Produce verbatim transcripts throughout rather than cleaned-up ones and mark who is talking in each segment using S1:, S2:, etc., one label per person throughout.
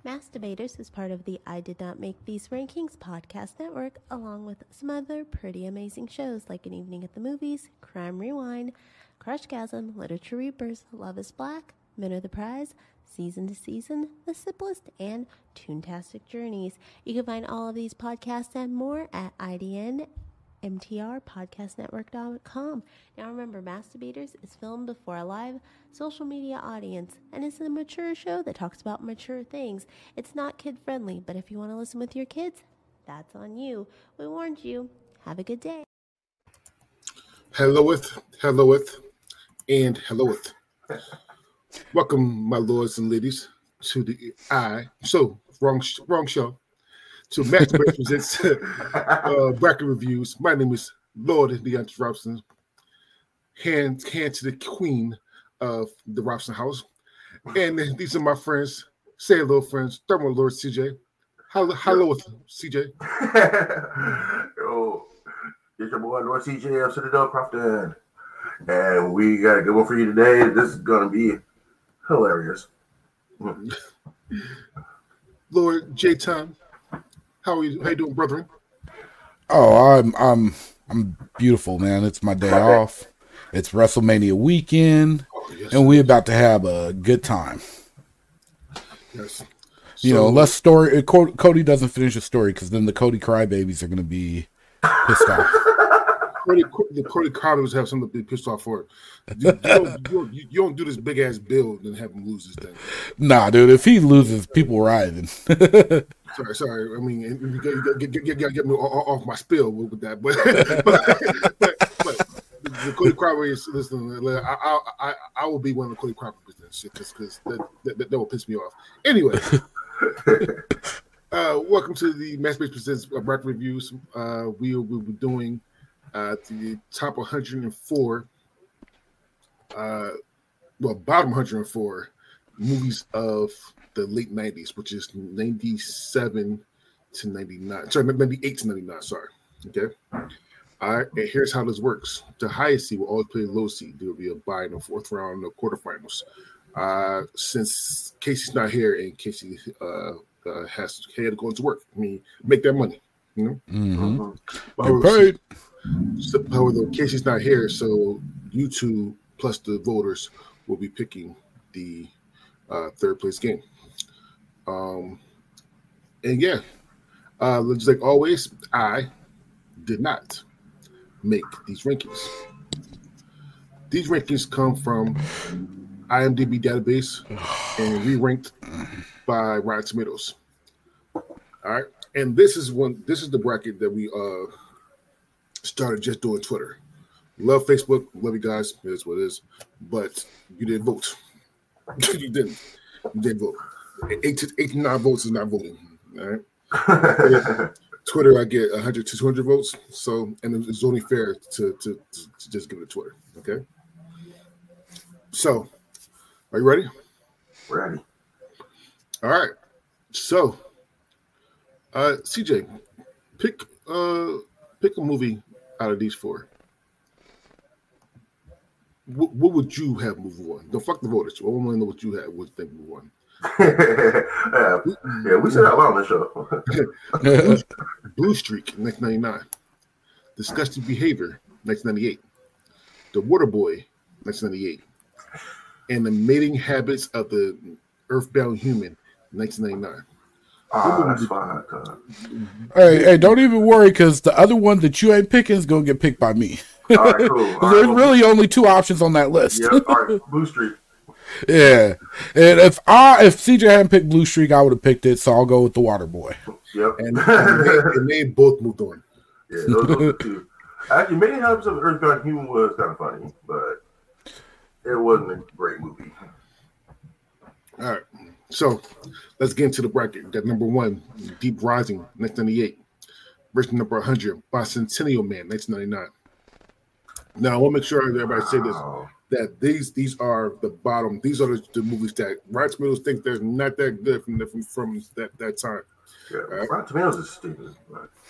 S1: Masturbators is part of the I Did Not Make These Rankings podcast network, along with some other pretty amazing shows like An Evening at the Movies, Crime Rewind, Crushgasm, Literature Reapers, Love is Black, Men Are the Prize, Season to Season, The Simplest, and Toontastic Journeys. You can find all of these podcasts and more at I D N M T R podcast network dot com. Now remember, Masturbators is filmed before a live social media audience and it's a mature show that talks about mature things. It's not kid friendly, but if you want to listen with your kids, that's on you. We warned you. Have a good day.
S2: Helloeth, helloeth, and helloeth. Welcome, my lords and ladies, to the I. So, wrong, wrong show. To Masturbators presents uh, bracket reviews. My name is Lord Deontay Robson. Hand, hand to the queen of the Robson house. And these are my friends. Say hello, friends. Thermal Lord C J. Hello, hello, C J.
S3: Yo, it's your boy Lord C J of Citadel Crofton. And we got a good one for you today. This is going to be hilarious.
S2: Lord J Tom. How are you? How you doing, brethren?
S4: Oh, I'm I'm I'm beautiful, man. It's my day off. It's WrestleMania weekend, oh, yes, and we're about to have a good time.
S2: Yes.
S4: You so, know, unless story Cody doesn't finish the story, because then the Cody crybabies are going to be pissed off.
S2: Cody, the Cody Crybabies have something to be pissed off for. You, you, don't, you, don't, you don't do this big ass build and have him lose this thing.
S4: Nah, dude. If he loses, people rioting.
S2: Sorry, sorry. I mean, you got, you got, you got, you got to get me off my spill with that. But, but, but, but the Cody Crybabies, listen, I, I, I, I will be one of the Cody Crybabies because that, that, that will piss me off. Anyway, uh, welcome to the Masturbators Presents Bracket Reviews. Uh, we will be doing uh, the top one hundred four, uh, well, bottom one hundred four movies of the late nineties, which is ninety-seven to ninety-nine. Sorry, ninety-eight to ninety-nine. Sorry. Okay. All right. And here's how this works: the highest seed will always play the low seed. There will be a bye in the fourth round, no quarterfinals. Uh, since Casey's not here and Casey uh, uh, has had to go into work, I mean, make that money. You know.
S4: Mm-hmm.
S2: However,
S4: paid.
S2: So, however, Casey's not here, so you two plus the voters will be picking the uh, third place game. Um, and yeah, uh, just like always, I did not make these rankings. These rankings come from IMDb database and re-ranked by Rotten Tomatoes. All right, and this is one. This is the bracket that we uh started just doing Twitter. Love Facebook, love you guys. It is what it is. But you didn't vote. you didn't. You didn't vote. Eight to, eight to nine votes is not voting. All right. Twitter, I get one hundred to two hundred votes. So, and it's only fair to, to, to just give it to Twitter. Okay. So, are you ready?
S3: Ready.
S2: All right. So, uh, C J, pick uh, pick a movie out of these four. What, what would you have movie one? Don't fuck the voters. I want to know what you had. What you think movie one?
S3: yeah, yeah, we said that on the show.
S2: Blue, Blue Streak, nineteen ninety-nine. Disgusting Behavior, nineteen ninety-eight. The Waterboy, nineteen ninety-eight. And The Mating Habits of the Earthbound Human, nineteen ninety-nine.
S3: Oh, that's fine.
S4: Hey, hey, don't even worry, because the other one that you ain't picking is going to get picked by me.
S3: All right, cool. All
S4: There's
S3: right,
S4: really only two options on that list.
S3: Yep, all right, Blue Streak.
S4: Yeah, and if I if C J hadn't picked Blue Streak, I would have picked it. So I'll go with the Waterboy.
S3: Yep,
S2: and, and, they, and they both moved on.
S3: Yeah, those are the two. Actually, Many Helps of Earthbound Human was kind of funny, but it wasn't a great movie.
S2: All right, so let's get into the bracket. Got number one, Deep Rising, nineteen ninety-eight. Versus number one hundred, Bicentennial Man, nineteen ninety-nine. Now I want to make sure that everybody say this. That these these are the bottom. These are the, the movies that Rotten Tomatoes think they're not that good from the, from, from that, that time.
S3: Yeah, right? Rotten Tomatoes is stupid.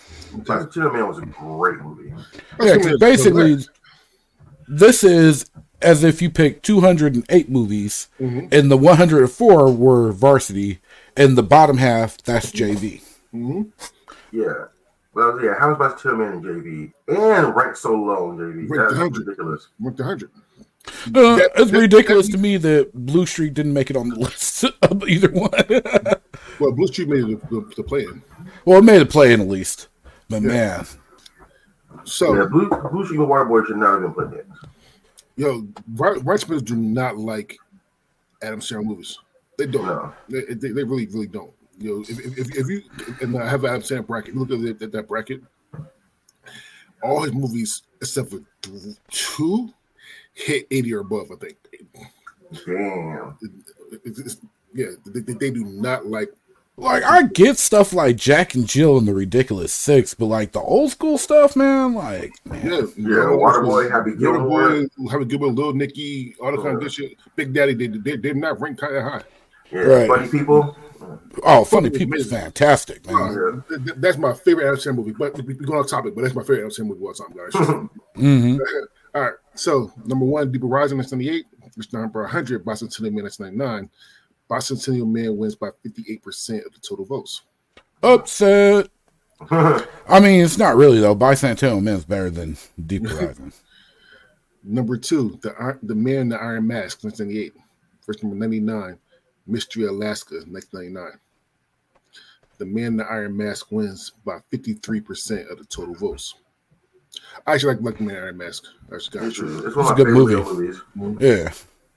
S3: Bicentennial Man was a great movie.
S4: Yeah, basically, this is as if you picked two hundred eight movies, mm-hmm. and the one hundred four were varsity, and the bottom half, that's J V.
S3: Mm-hmm. Yeah. Well, yeah, How About Two Men in J V and Rank So Low in J V. That's ridiculous.
S2: Went to one hundred.
S4: Uh, that, it's that, ridiculous that, to me that Blue Streak didn't make it on the list of either one.
S2: Well, Blue Streak made it the, the play in.
S4: Well, it made a play in at least. But yeah. man.
S3: So, yeah, Blue, Blue Streak and Waterboy should not have been put in.
S2: Yo, white Smiths do not like Adam Sandler movies. They don't. No. They, they, they really, really don't. You know, if, if, if you and I have an Adam Sandler bracket, you look at, the, at that bracket, all his movies, except for two, hit eighty or above, I think.
S3: Damn.
S2: It's, it's, yeah, they, they do not like.
S4: Like, I get stuff like Jack and Jill and the Ridiculous Six, but like the old school stuff, man, like, man.
S3: Yeah, yeah, Waterboy, Happy Gilmore,
S2: Happy Gilmore, Little Nicky, all the kind of good shit. Big Daddy, they they they're not ranked kind of high.
S3: Yeah, right. Funny People.
S4: Oh, Funny People is fantastic, man.
S2: Uh, yeah. That's my favorite Adam Sandler movie. But we're going off topic, but that's my favorite Adam Sandler movie of all time, guys.
S4: mm-hmm.
S2: All right, so number one, Deeper Rising, nineteen ninety-eight. Which number one hundred, Bicentennial Man, nineteen ninety-nine. Bicentennial Man wins by fifty-eight percent of the total votes.
S4: Upset. I mean, it's not really, though. Bicentennial Man is better than Deeper Rising.
S2: Number two, the the Man in the Iron Mask, nineteen ninety-eight. First number ninety-nine, Mystery Alaska, nineteen ninety-nine. The Man in the Iron Mask wins by fifty-three percent of the total votes. I actually like, like The Man in the Iron Mask. That's got
S3: it's,
S2: true.
S3: It's, one
S4: it's
S3: of
S4: a
S3: my
S4: good movie.
S3: movies.
S2: Mm-hmm.
S4: Yeah.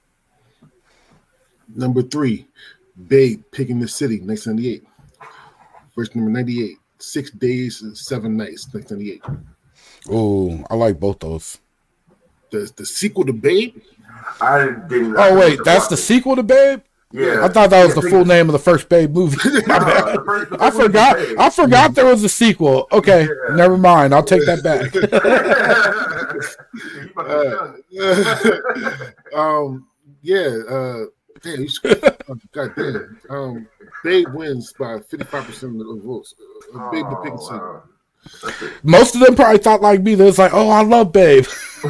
S2: Number three, Babe, Pig in the City, nineteen ninety-eight. First number ninety-eight, Six Days and Seven Nights, nineteen ninety-eight.
S4: Oh, I like both those.
S2: The the sequel to Babe?
S3: I didn't.
S4: Oh wait, that's the sequel to Babe?
S3: Yeah,
S4: I thought that was
S3: yeah,
S4: the full name of the first Babe movie.
S3: uh, the first, the
S4: I forgot.
S3: Babe.
S4: I forgot there was a sequel. Okay, yeah. Never mind. I'll take that back.
S2: uh, um, yeah. Uh, damn, you oh, God damn. Um, Babe wins by fifty-five percent of the votes. Uh, Babe, the Pig in the City.
S3: Wow.
S4: Most of them probably thought like me. They was like, "Oh, I love Babe."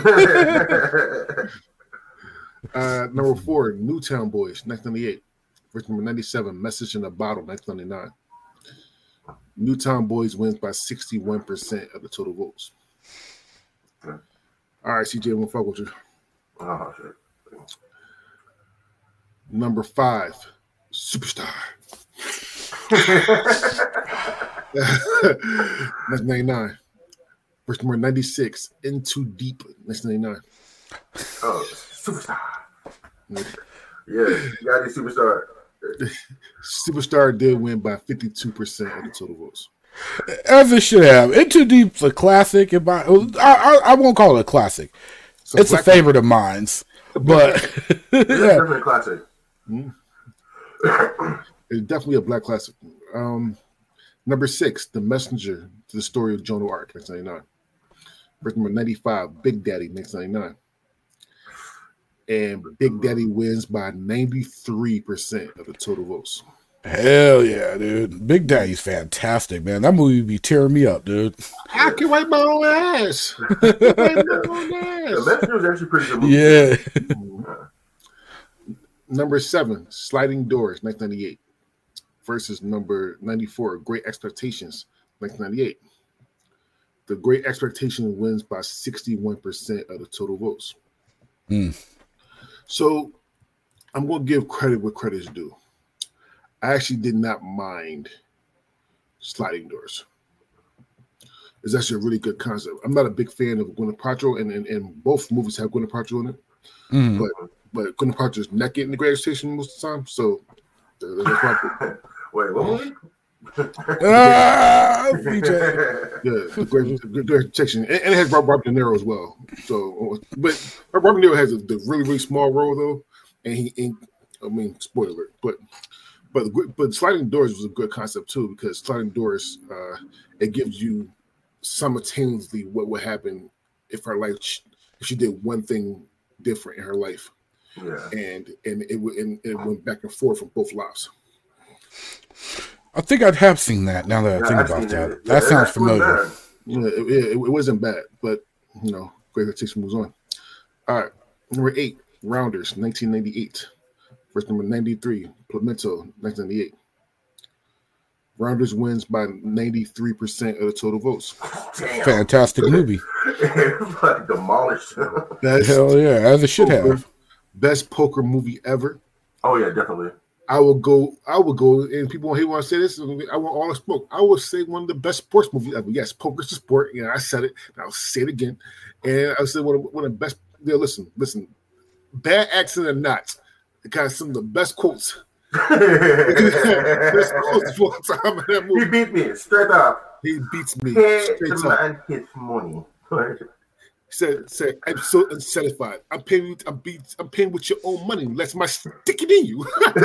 S2: uh, number four, Newtown Boys, nineteen ninety-eight. First number ninety-seven, Message in a Bottle, nineteen ninety-nine. Newtown Boys wins by sixty-one percent of the total votes. Okay. All right, C J, I'm gonna fuck with you.
S3: Oh shit.
S2: Number five, Superstar. nineteen ninety-nine. First number ninety-six, In Too Deep, nineteen ninety-nine.
S3: Oh, Superstar. Yeah, you got a Superstar.
S2: Superstar did win by fifty-two percent of the total votes.
S4: As it should have. In Too Deep's a classic. In my, I, I, I won't call it a classic. So it's a favorite of mine's. But
S3: it's yeah. definitely a classic.
S2: Mm-hmm. It's definitely a black classic. Um, number six, The Messenger to the Story of Joan of Arc, nineteen ninety-nine. First number ninety-five, Big Daddy, nineteen ninety-nine. And Big Daddy wins by ninety-three percent of the total votes.
S4: Hell yeah, dude. Big Daddy's fantastic, man. That movie be tearing me up, dude.
S2: I can wipe my own ass. Wipe my own ass.
S3: The Messenger was actually pretty good movie.
S4: Yeah.
S2: Number seven, Sliding Doors, nineteen ninety-eight. Versus number ninety-four, Great Expectations, nineteen ninety-eight. The Great Expectation wins by sixty-one percent of the total votes.
S4: Mm.
S2: So I'm going to give credit where credit is due. I actually did not mind Sliding Doors. It's actually a really good concept. I'm not a big fan of Gwyneth Paltrow, and, and, and both movies have Gwyneth Paltrow in it.
S4: Mm.
S2: But but Gwyneth Paltrow's naked in the Great Expectation most of the time, so that's why.
S3: Wait, what movie?
S4: ah, B J.
S2: Yeah, the Great, the great Expectation, and, and it has Robert De Niro as well. So, but Robert De Niro has a the really really small role though, and he, and, I mean, spoiler alert, but but but Sliding Doors was a good concept too, because Sliding Doors uh, it gives you simultaneously what would happen if her life if she did one thing different in her life.
S3: Yeah. And
S2: and it and it went back and forth from both lives.
S4: I think I'd have seen that now that I
S3: yeah,
S4: think
S3: I've
S4: about that.
S3: It.
S4: That
S3: yeah,
S4: sounds familiar.
S2: Yeah, it, it, it wasn't bad, but you know, Great Expectation moves on. All right. Number eight, Rounders, nineteen ninety-eight. Verse number ninety-three, Pimento, nineteen ninety-eight. Rounders wins by ninety-three percent of the total votes.
S3: Damn.
S4: Fantastic movie.
S3: Like demolished.
S2: Best,
S4: Hell yeah, as it should
S2: poker,
S4: have.
S2: best poker movie ever.
S3: Oh yeah, definitely.
S2: I will go. I will go, and people hate when I say this. I want all the smoke. I would say one of the best sports movies ever. Yes, poker's a sport. Yeah, I said it. And I'll say it again. And I said one of, one of the best. Yeah, listen, listen. Bad accent or not, it got some of the best quotes. Best quotes of all time in that movie.
S3: He beat me straight up.
S2: He beats me
S3: Hey,
S2: straight
S3: the
S2: up.
S3: man hits money.
S2: Said, said, I'm so unsatisfied. I'm paying you. I'm, be, I'm paying with your own money. Let's my stick it in you.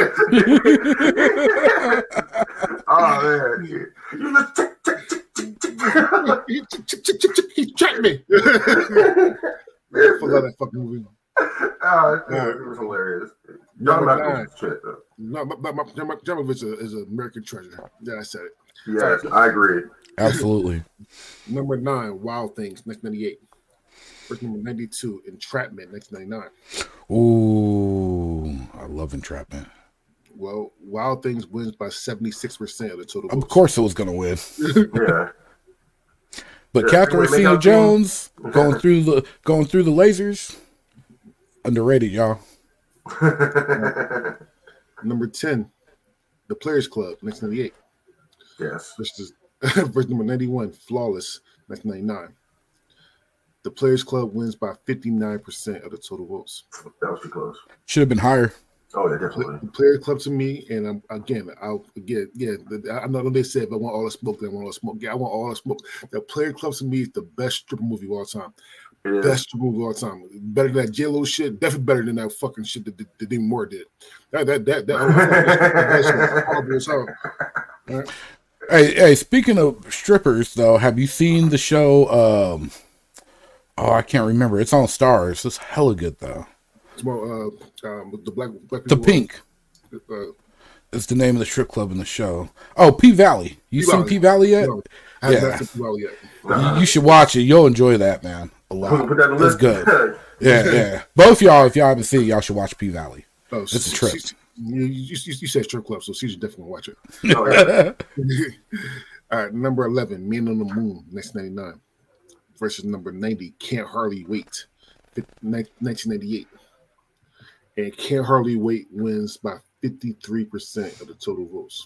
S3: Oh man, you you just tick, tick, tick, tick, tick.
S2: he, he tracked me. I forgot that fucking movie.
S3: Oh, it was hilarious. John
S2: Number
S3: Malkovich
S2: nine.
S3: is shit though.
S2: No, but, but, but John Malkovich is, a, is an American treasure. Yeah, I said it.
S3: Yes, I agree.
S4: Absolutely.
S2: Number nine, Wild Things, nineteen ninety-eight. First number ninety-two, Entrapment, nineteen ninety-nine.
S4: Ooh, I love Entrapment.
S2: Well, Wild Things wins by seventy-six percent of the total
S4: Of
S2: votes.
S4: course, it was gonna win.
S3: Yeah.
S4: But
S3: Yeah,
S4: Catherine
S3: anyway, make
S4: Zeta
S3: out
S4: Jones going through the going through the lasers, underrated, y'all.
S2: Number ten, The Players Club, nineteen ninety-eight.
S3: Yes.
S2: Versus, verse number ninety-one, Flawless, nineteen ninety-nine. The Players Club wins by fifty-nine percent of the total votes.
S3: That was too close.
S4: Should have been higher.
S3: Oh yeah, definitely.
S2: The Players Club to me, and I'm, again, I'll again, yeah, I know they said, but I want all the smoke. I want all the smoke. Yeah, I want all the smoke. The Players Club to me is the best stripper movie of all time.
S3: It is.
S2: Best stripper movie of all time. Better than that J Lo shit. Definitely better than that fucking shit that, that, that Demi Moore did. That that that that, that shit was horrible as hell. All right.
S4: Hey, hey, speaking of strippers, though, have you seen the show? Um, oh, I can't remember. It's on Stars. It's hella good, though.
S2: It's more, uh, um, the black, black
S4: The
S2: people,
S4: Pink
S2: Uh,
S4: is the name of the strip club in the show. Oh, P Valley. You seen
S2: P-Valley.
S4: P Valley yet?
S2: no, I haven't
S4: Yeah.
S2: seen P-Valley yet.
S4: You, you should watch it. You'll enjoy that, man. A lot.
S3: Put that on the
S4: It's
S3: list.
S4: good. Yeah, yeah. Both y'all, if y'all haven't seen it, y'all should watch P Valley.
S2: Oh,
S4: It's a trip.
S2: she- You, you, you, you said strip club, so she should definitely watch it.
S3: Oh, yeah.
S2: All right, number eleven, Man on the Moon, nineteen ninety-nine, versus number ninety, Can't Hardly Wait, nineteen ninety-eight. And Can't Hardly Wait wins by fifty-three percent of the total votes.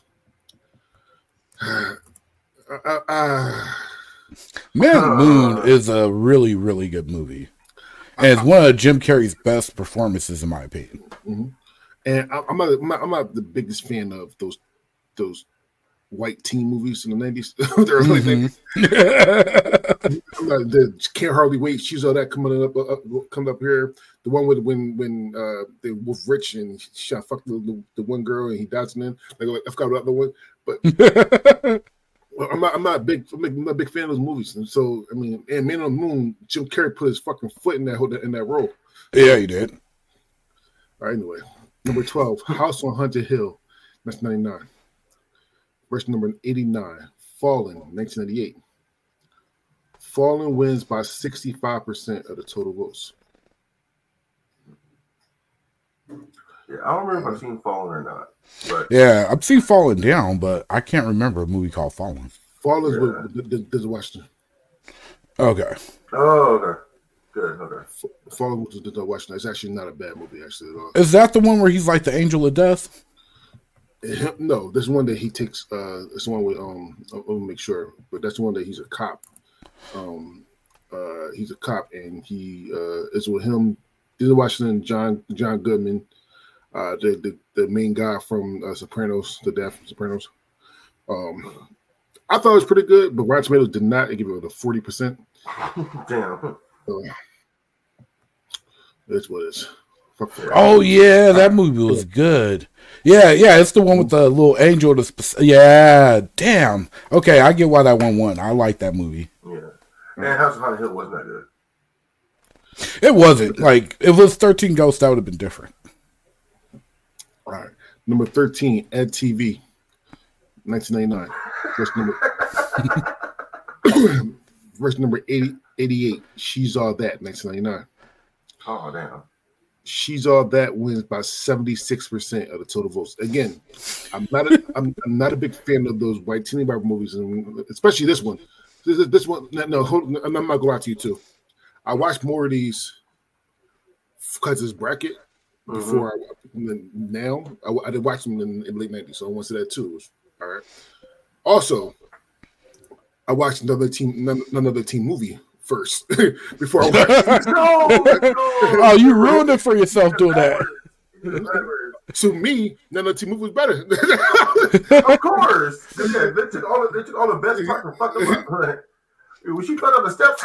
S2: Uh, uh, uh,
S4: Man on the Moon is a really, really good movie. And it's one of Jim Carrey's best performances, in my opinion.
S2: mhm. And I, I'm, not, I'm not, I'm not the biggest fan of those those white teen movies in the nineties. The early nineties. I'm not, the Can't Hardly Wait. She's all that coming up, up coming up here. The one with when when uh they Wolf Rich and she fucked the, the, the one girl and he dies in them. Like I forgot about the one, but well, I'm not I'm not a big I'm not a big fan of those movies. And so I mean, and Man on the Moon, Jim Carrey put his fucking foot in that whole in that role.
S4: Yeah, you did.
S2: All right, anyway, number twelve, House on Haunted Hill, nineteen ninety-nine. Verse number eighty-nine, Fallen, nineteen ninety-eight. Fallen wins by sixty-five percent of the total votes.
S3: Yeah, I don't remember if I've seen Fallen or not. But
S4: Yeah, I've seen Falling Down, but I can't remember a movie called Fallen.
S2: Fallen is
S3: Yeah.
S2: with the, the, the Western.
S4: Okay.
S3: oh, okay, good, okay.
S2: Fallen was the Western. It's actually not a bad movie, actually, at all.
S4: Is that the one where he's like the angel of death?
S2: No, there's one that he takes. Uh, it's one with um. I'll, I'll make sure, but that's one that he's a cop. Um, uh, he's a cop, and he uh is with him. Denzel Washington, John John Goodman, uh, the the, the main guy from uh, Sopranos, the dad from Sopranos. Um, I thought it was pretty good, but Rotten Tomatoes did not give it a forty percent.
S3: Damn.
S2: So that's what it is. Fuck that.
S4: Oh yeah, that movie was good. Yeah, yeah, it's the one with the little angel. The spe- yeah, damn. Okay, I get why that one won. I like that movie.
S3: Yeah. And House of Haunted Hill wasn't that good.
S4: It wasn't like if it was thirteen Ghosts, that would have been different.
S2: All right, number thirteen, Ed T V, nineteen ninety-nine. Verse number, verse number eighty, eighty-eight, She's All That, nineteen ninety-nine.
S3: Oh damn.
S2: She's All That wins by seventy-six percent of the total votes. Again, I'm not a, I'm, I'm not a big fan of those white teeny Bible movies, and especially this one. This, this one, no, no hold, I'm not going to lie to you too. I watched more of these because it's bracket before mm-hmm. I now. I, I did watch them in, in the late nineties, so I want to say that too. All right. Also, I watched another team, another team movie first before I watched.
S3: no, no.
S4: Oh, you ruined it for yourself doing that.
S2: To me, none of the team movie was better.
S3: Of course, they, they took all the they took all the best parts and fucked them up. Like, was she cut on the steps?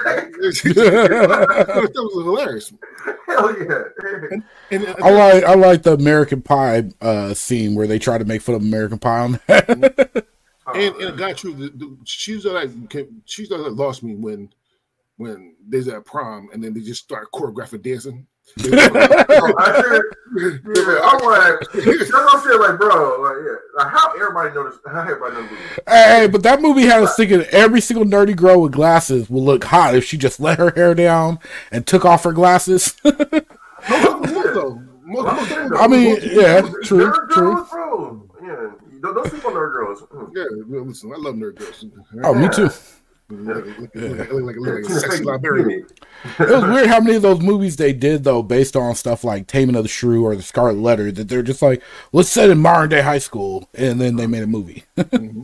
S2: That was hilarious.
S3: Hell yeah!
S2: And, and, and,
S4: I like I like the American Pie uh, scene where they try to make fun of American Pie on that.
S2: and, and it got true. The, the, she's like she's like lost me when when there's at prom and then they just start choreographing dancing.
S3: oh, I said, yeah, I'm like, that's what I'm saying, like, bro, like, yeah, like, how everybody noticed, how everybody knows.
S4: Hey, but that movie had us thinking every single nerdy girl with glasses would look hot if she just let her hair down and took off her glasses. I mean, yeah, true,
S3: nerd
S4: true.
S3: Girls, bro. Yeah, don't, don't sleep on nerd girls.
S2: Yeah, listen, I love nerd girls.
S4: Oh, me too.
S2: Like, like, like, like, like a sexy librarian.
S4: It was weird how many of those movies they did though, based on stuff like Taming of the Shrew or The Scarlet Letter, that they're just like, let's set in modern day high school, and then they made a movie.
S2: mm-hmm.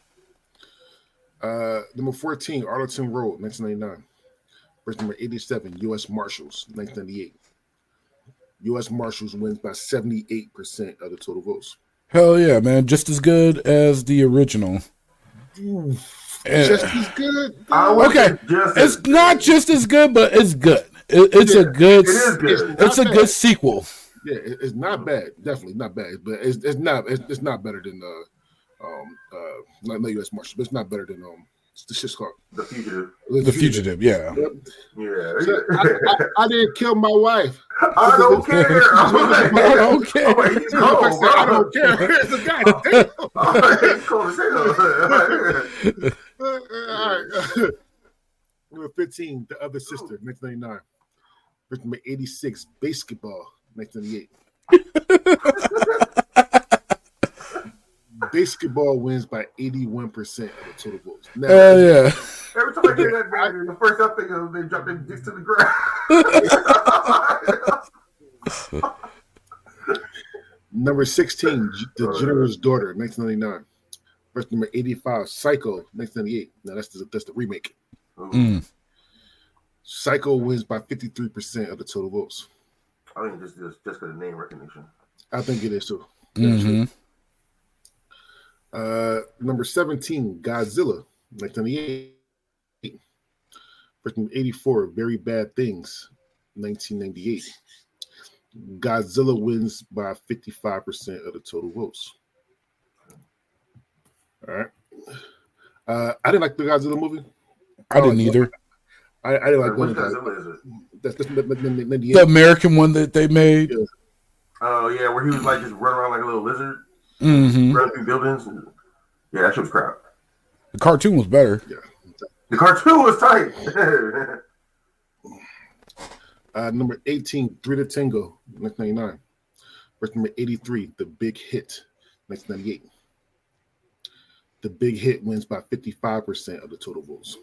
S2: uh, number fourteen, Arlington Road, nineteen ninety-nine. Verse number eighty-seven, U S Marshals, nineteen ninety-eight. U S Marshals wins by seventy-eight percent of the total votes.
S4: Hell yeah, man! Just as good as the original.
S2: Ooh. Just as good.
S4: Okay,
S3: just
S4: it's
S3: as
S4: not
S3: good.
S4: just as good, but it's good. It, it's
S2: yeah,
S4: a good.
S3: It is good.
S2: It's,
S4: it's a
S2: bad.
S4: good sequel.
S2: Yeah, it, it's not bad. Definitely not bad, but it's, it's not. It's, it's not better than uh, um, uh, not, not U S Marshals, but it's not better than um, the shit's called
S3: The Fugitive.
S4: The, the Fugitive, fugitive yeah.
S2: Yep.
S3: Yeah.
S2: So, I, I, I didn't kill my wife.
S3: I don't care. I'm like,
S4: I don't care.
S3: I'm like, he's cold,
S2: I,
S3: bro.
S2: I don't care. It's a guy. Damn.
S3: Oh, he's cold as hell.
S2: Uh, all right. Number fifteen, The Other Sister, nineteen ninety-nine. Number eighty-six, Basketball, nineteen ninety-eight. Basketball wins by eighty-one percent of the total votes. Now,
S4: Hell yeah.
S3: Every time I hear that, man, the first I think of they drop their dicks to the ground.
S2: Number sixteen, The General's Daughter, nineteen ninety-nine. Verse number eighty-five, Psycho, nineteen ninety-eight. Now that's the that's the remake.
S4: Mm.
S2: Psycho wins by fifty-three percent of the total votes.
S3: I think just just just because of name recognition.
S2: I think it is too.
S4: Mm-hmm.
S2: Uh, number seventeen, Godzilla, nineteen ninety-eight. Verse number eighty-four, Very Bad Things, nineteen ninety-eight. Godzilla wins by fifty-five percent of the total votes. All right. Uh, I didn't like the Godzilla movie.
S4: I didn't either.
S2: I, I didn't like
S3: Which
S2: one.
S3: Godzilla is it?
S2: That's, that's, that's, that's,
S4: The American one that they made.
S2: Yeah.
S3: Oh yeah, where he was like just running around like a little lizard,
S4: Mm-hmm.
S3: running through buildings. Yeah, that shit was crap.
S4: The cartoon was better.
S2: Yeah.
S3: The cartoon was tight.
S2: uh, number eighteen, Three to Tango, nineteen ninety-nine. Verse number eighty-three, The Big Hit, nineteen ninety-eight. The Big Hit wins by fifty-five percent of the total votes.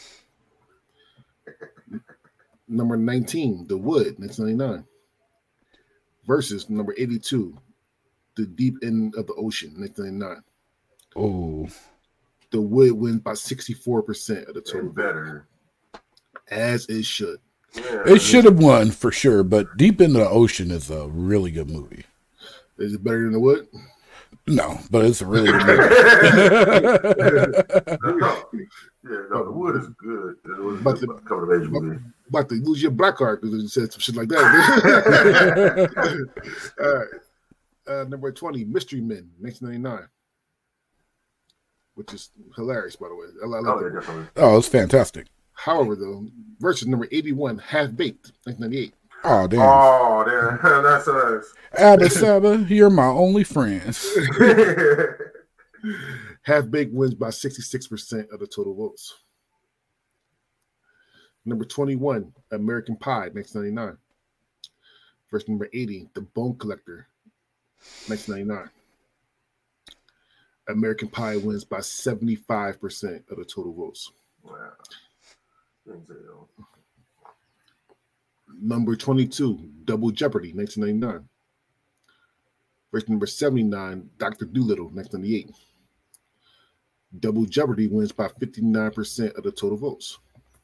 S2: Number nineteen, The Wood, nineteen ninety-nine. Versus number eighty-two, The Deep End of the Ocean, nineteen ninety-nine.
S4: Oh.
S2: The Wood wins by sixty-four percent of the total
S3: And better.
S2: as it should.
S3: Yeah.
S4: It should have won for sure, but Deep Into the Ocean is a really good movie.
S2: Is it better than The Wood?
S4: No, but it's a really good movie.
S3: Yeah, no, The Wood is good. It was
S2: But
S3: a
S2: the-
S3: coming of age movie.
S2: About to lose your black card because you said some shit like that. All right. Uh, number twenty, Mystery Men, nineteen ninety-nine. Which is hilarious, by the way. I, I like
S3: Oh,
S2: that.
S3: yeah, definitely.
S4: Oh, it's fantastic.
S2: However, though, versus number eighty-one, Half Baked, nineteen ninety-eight.
S4: Oh, damn.
S3: Oh, damn. That's us.
S4: Abba Saba, you're my only friend.
S2: Half Baked wins by sixty-six percent of the total votes. Number twenty-one, American Pie, nineteen ninety-nine. Versus number eighty, The Bone Collector, nineteen ninety-nine. American Pie wins by seventy-five percent of the total votes.
S3: Wow. Denzel.
S2: Number twenty-two, Double Jeopardy, nineteen ninety-nine. Versus number seventy-nine, Doctor Dolittle, nineteen ninety-eight. Double Jeopardy wins by fifty-nine percent of the total votes.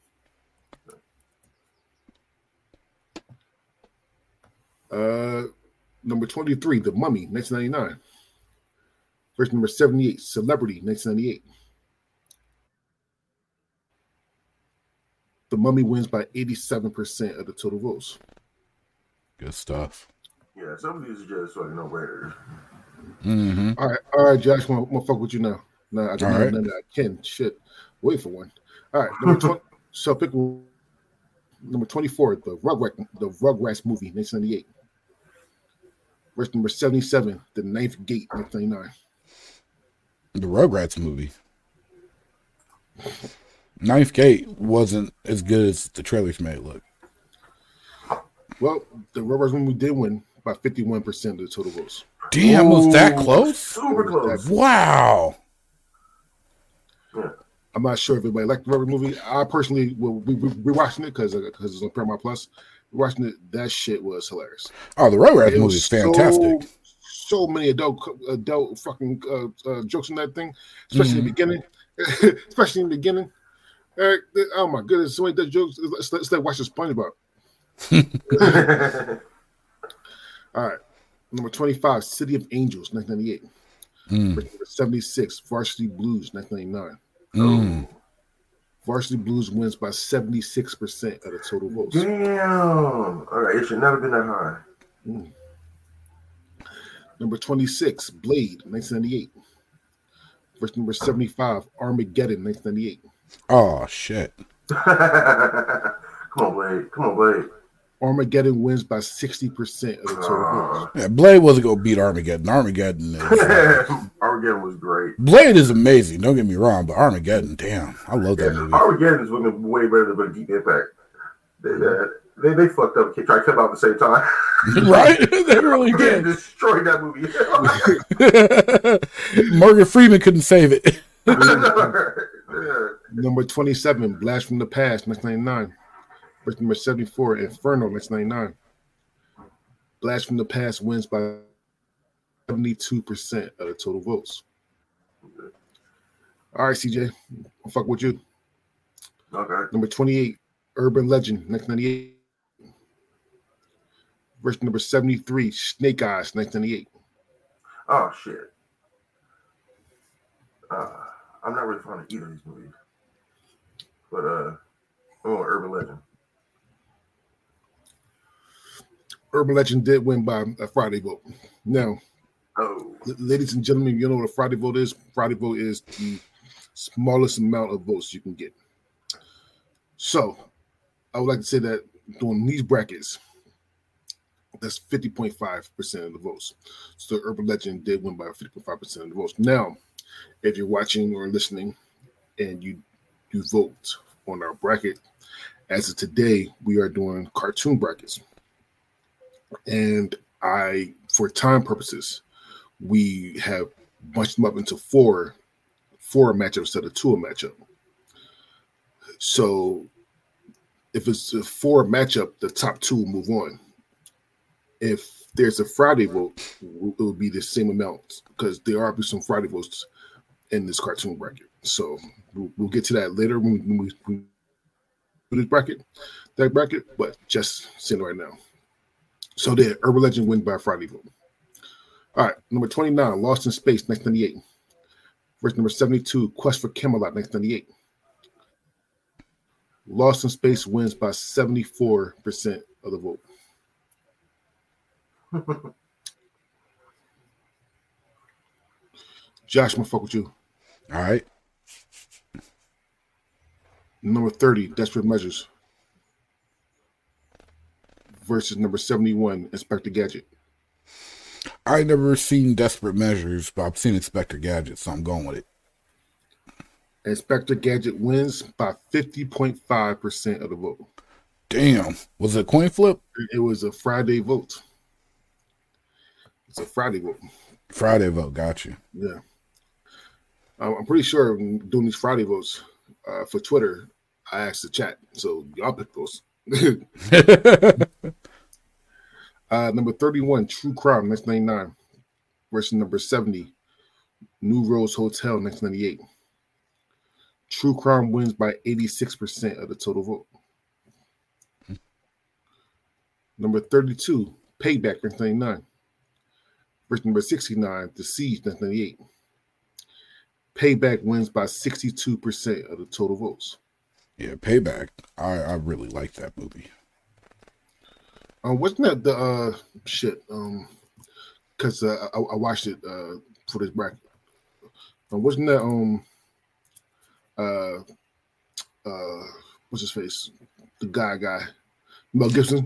S2: Uh, number twenty-three, The Mummy, nineteen ninety-nine. Versus number seventy-eight, Celebrity, nineteen ninety-eight. The Mummy wins by eighty-seven percent of the total votes.
S4: Good stuff.
S3: Yeah, some of these are just fucking no-brainers.
S4: Mm-hmm.
S2: All right, all right, Josh, I'm gonna fuck with you now. No, I
S4: All right.
S2: none I can. Shit, wait for one. All right, number twenty. So pick number twenty-four, the Rugrats, the Rugrats movie, nineteen ninety-eight. Versus number seventy-seven, The Ninth Gate, nineteen ninety-nine.
S4: The Rugrats movie. Ninth Gate wasn't as good as the trailers made it look.
S2: Well, the Rugrats movie did win by fifty-one percent of the total votes.
S4: Damn, was that close?
S3: Super close.
S4: Wow.
S3: Yeah.
S2: I'm not sure if everybody liked the Rugrats movie. I personally, well, we, we, we're watching it because because it's on Paramount Plus. We're watching it. That shit was hilarious.
S4: Oh, the Rugrats
S2: It
S4: movie
S2: was
S4: is fantastic.
S2: So, so many adult adult fucking uh, uh, jokes in that thing, especially in the beginning. especially in the beginning. Eric, oh my goodness, so many dead jokes. Let's, let's, let's watch the SpongeBob. All right, number twenty-five, City of Angels, nineteen ninety-eight.
S4: Mm.
S2: Number seventy-six, Varsity Blues, nineteen ninety-nine.
S4: Mm.
S2: Varsity Blues wins by seventy-six percent of the total votes.
S3: Damn. All right, it should never been that high.
S2: Mm. Number twenty-six, Blade, nineteen ninety-eight. Versus number seventy-five, Armageddon, nineteen ninety-eight.
S4: Oh, shit.
S3: Come on, Blade. Come on, Blade.
S2: Armageddon wins by sixty percent of the total
S3: Uh,
S2: votes.
S4: Yeah, Blade wasn't going to beat Armageddon. Armageddon is... Uh,
S3: Armageddon was great.
S4: Blade is amazing, don't get me wrong, but Armageddon, damn, I love that
S3: Yeah, Oh,
S4: movie.
S3: Armageddon is looking way better than Deep Impact. They, they, they, they fucked up, tried to come out at the same time.
S4: Right? They really
S3: They
S4: did.
S3: destroyed that movie.
S4: Morgan Freeman couldn't save it.
S3: Yeah.
S2: Number twenty-seven, Blast from the Past, nineteen ninety-nine. Versus number seventy-four, Inferno, nineteen ninety-nine. Blast from the Past wins by seventy-two percent of the total votes. All right, C J, I'll fuck with you.
S3: Okay.
S2: Number twenty-eight, Urban Legend, nineteen ninety-eight. Versus number seventy-three, Snake Eyes, nineteen ninety-eight.
S3: Oh, shit. Uh, I'm not really fond of either of these movies. But, uh, oh, Urban Legend.
S2: Urban Legend did win by a Friday vote. Now,
S3: Oh.
S2: l- ladies and gentlemen, you know what a Friday vote is? Friday vote is the smallest amount of votes you can get. So, I would like to say that during these brackets, that's fifty point five percent of the votes. So, Urban Legend did win by fifty point five percent of the votes. Now, if you're watching or listening and you you vote on our bracket, as of today, we are doing cartoon brackets. And I, for time purposes, we have bunched them up into four, four matchups instead of two a matchup. So if it's a four matchup, the top two will move on. If there's a Friday vote, it will be the same amount because there are some Friday votes in this cartoon bracket. So we'll, we'll get to that later when we, when we, when we do this bracket, that bracket, but just saying right now. So there, Urban Legend wins by a Friday vote. All right, number twenty-nine, Lost in Space, nineteen ninety-eight. Versus number seventy-two, Quest for Camelot, nineteen ninety-eight. Lost in Space wins by seventy-four percent of the vote. Josh, I'm gonna fuck with you.
S4: All right.
S2: Number thirty, Desperate Measures. Versus number seventy-one, Inspector Gadget.
S4: I never seen Desperate Measures, but I've seen Inspector Gadget, so I'm going with it.
S2: Inspector Gadget wins by fifty point five percent of the vote.
S4: Damn. Was it a coin flip?
S2: It was a Friday vote. It's a Friday vote.
S4: Friday vote. Got you.
S2: Yeah. Um, I'm pretty sure doing these Friday votes uh, for Twitter, I asked the chat. So y'all pick those. uh, number thirty-one, True Crime, nineteen ninety-nine. Versus number seventy, New Rose Hotel, nineteen ninety-eight. True Crime wins by eighty-six percent of the total vote. Number thirty-two, Payback, nineteen ninety-nine. Versus number sixty-nine, The Siege, nineteen ninety-eight. Payback wins by sixty-two percent of the total votes.
S4: Yeah, Payback. I, I really like that movie.
S2: Um, wasn't that the uh, shit? Um, because uh, I, I watched it uh, for this bracket. Um, wasn't that um uh uh what's his face? The guy guy Mel Gibson.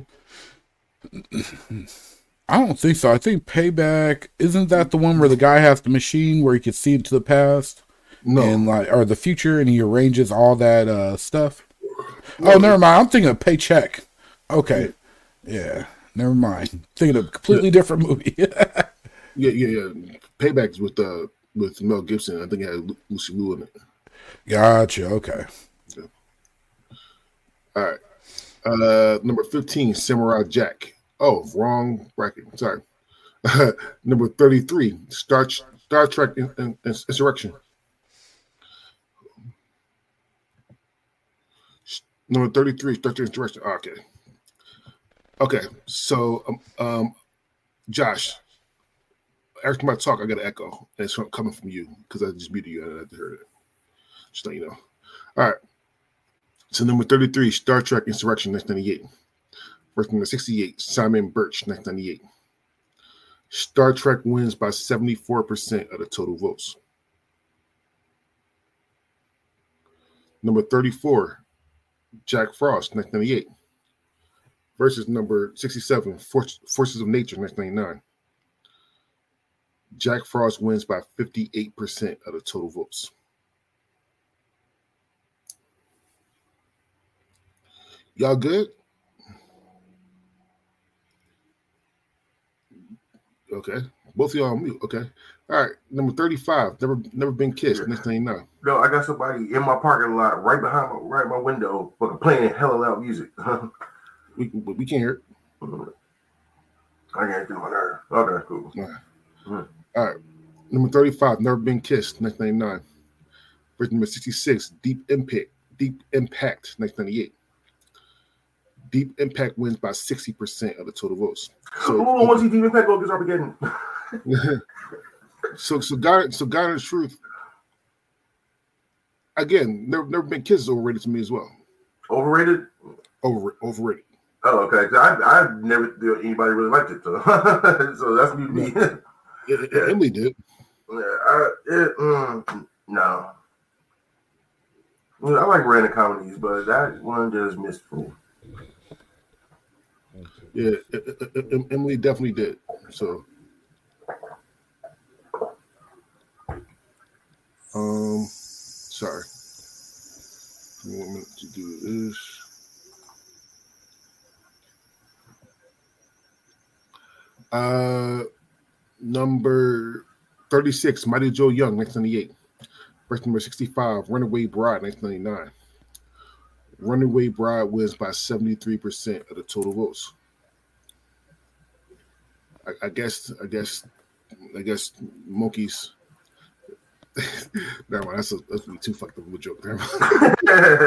S4: I don't think so. I think Payback, isn't that the one where the guy has the machine where he can see into the past?
S2: No.
S4: And like or the future, and he arranges all that uh stuff.
S2: No.
S4: Oh, never mind. I'm thinking of Paycheck. Okay. Yeah. Never mind. Thinking of a completely yeah. different movie.
S2: yeah, yeah, yeah. Payback is with uh with Mel Gibson. I think it had Lucy Liu in it.
S4: Gotcha. Okay.
S2: Yeah. All right. Uh, number fifteen, Samurai Jack. Oh, wrong bracket. Sorry. Number thirty-three, Star Star Trek in, in, in Insurrection. Number thirty-three, Star Trek Insurrection. Oh, okay. Okay. So, um, um, Josh, every time I talk, I got an echo. And it's coming from you because I just muted you and I had to hear it. Just let you know. All right. So, number thirty-three, Star Trek Insurrection, nineteen ninety-eight. Versus number sixty-eight, Simon Birch, nineteen ninety-eight. Star Trek wins by seventy-four percent of the total votes. Number thirty-four, Jack Frost, nineteen ninety-eight. Versus number sixty-seven, Forces of Nature, nineteen ninety-nine. Jack Frost wins by fifty-eight percent of the total votes. Y'all good? Okay. Both of y'all on mute. Okay. All right. Number thirty-five, Never Never Been Kissed,
S3: Yeah.
S2: nineteen ninety-nine.
S3: No, I got somebody in my parking lot right behind my right my window, but playing hella loud music.
S2: We, we can't hear it.
S3: I can't do my nerve. Okay, cool.
S2: All right.
S3: Mm-hmm.
S2: All right. Number thirty-five, Never Been Kissed, nineteen ninety-nine. Versus number sixty-six, Deep Impact, Deep Impact, nineteen ninety-eight. Deep Impact wins by sixty percent of the total votes. So,
S3: oh, once he Deep Impact goes Armageddon.
S2: so, so, God, so, God and Truth. Again, never, never Been Kissed is overrated to me as well.
S3: Overrated?
S2: Over, overrated.
S3: Oh, okay. I I've never thought anybody really liked it, so so that's new to me.
S2: Yeah, yeah. Emily did.
S3: Yeah, I, it, mm, no. I like random comedies, but that one just missed for me.
S2: Yeah, Emily definitely did. So, um, sorry. Give me one minute to do this. Uh, number thirty-six, Mighty Joe Young, nineteen ninety-eight. Versus number sixty-five, Runaway Bride, nineteen ninety-nine. Runaway Bride wins by seventy-three percent of the total votes. I, I guess, I guess, I guess monkeys. Never mind, that's a, that's too fucked up of a joke. Never mind.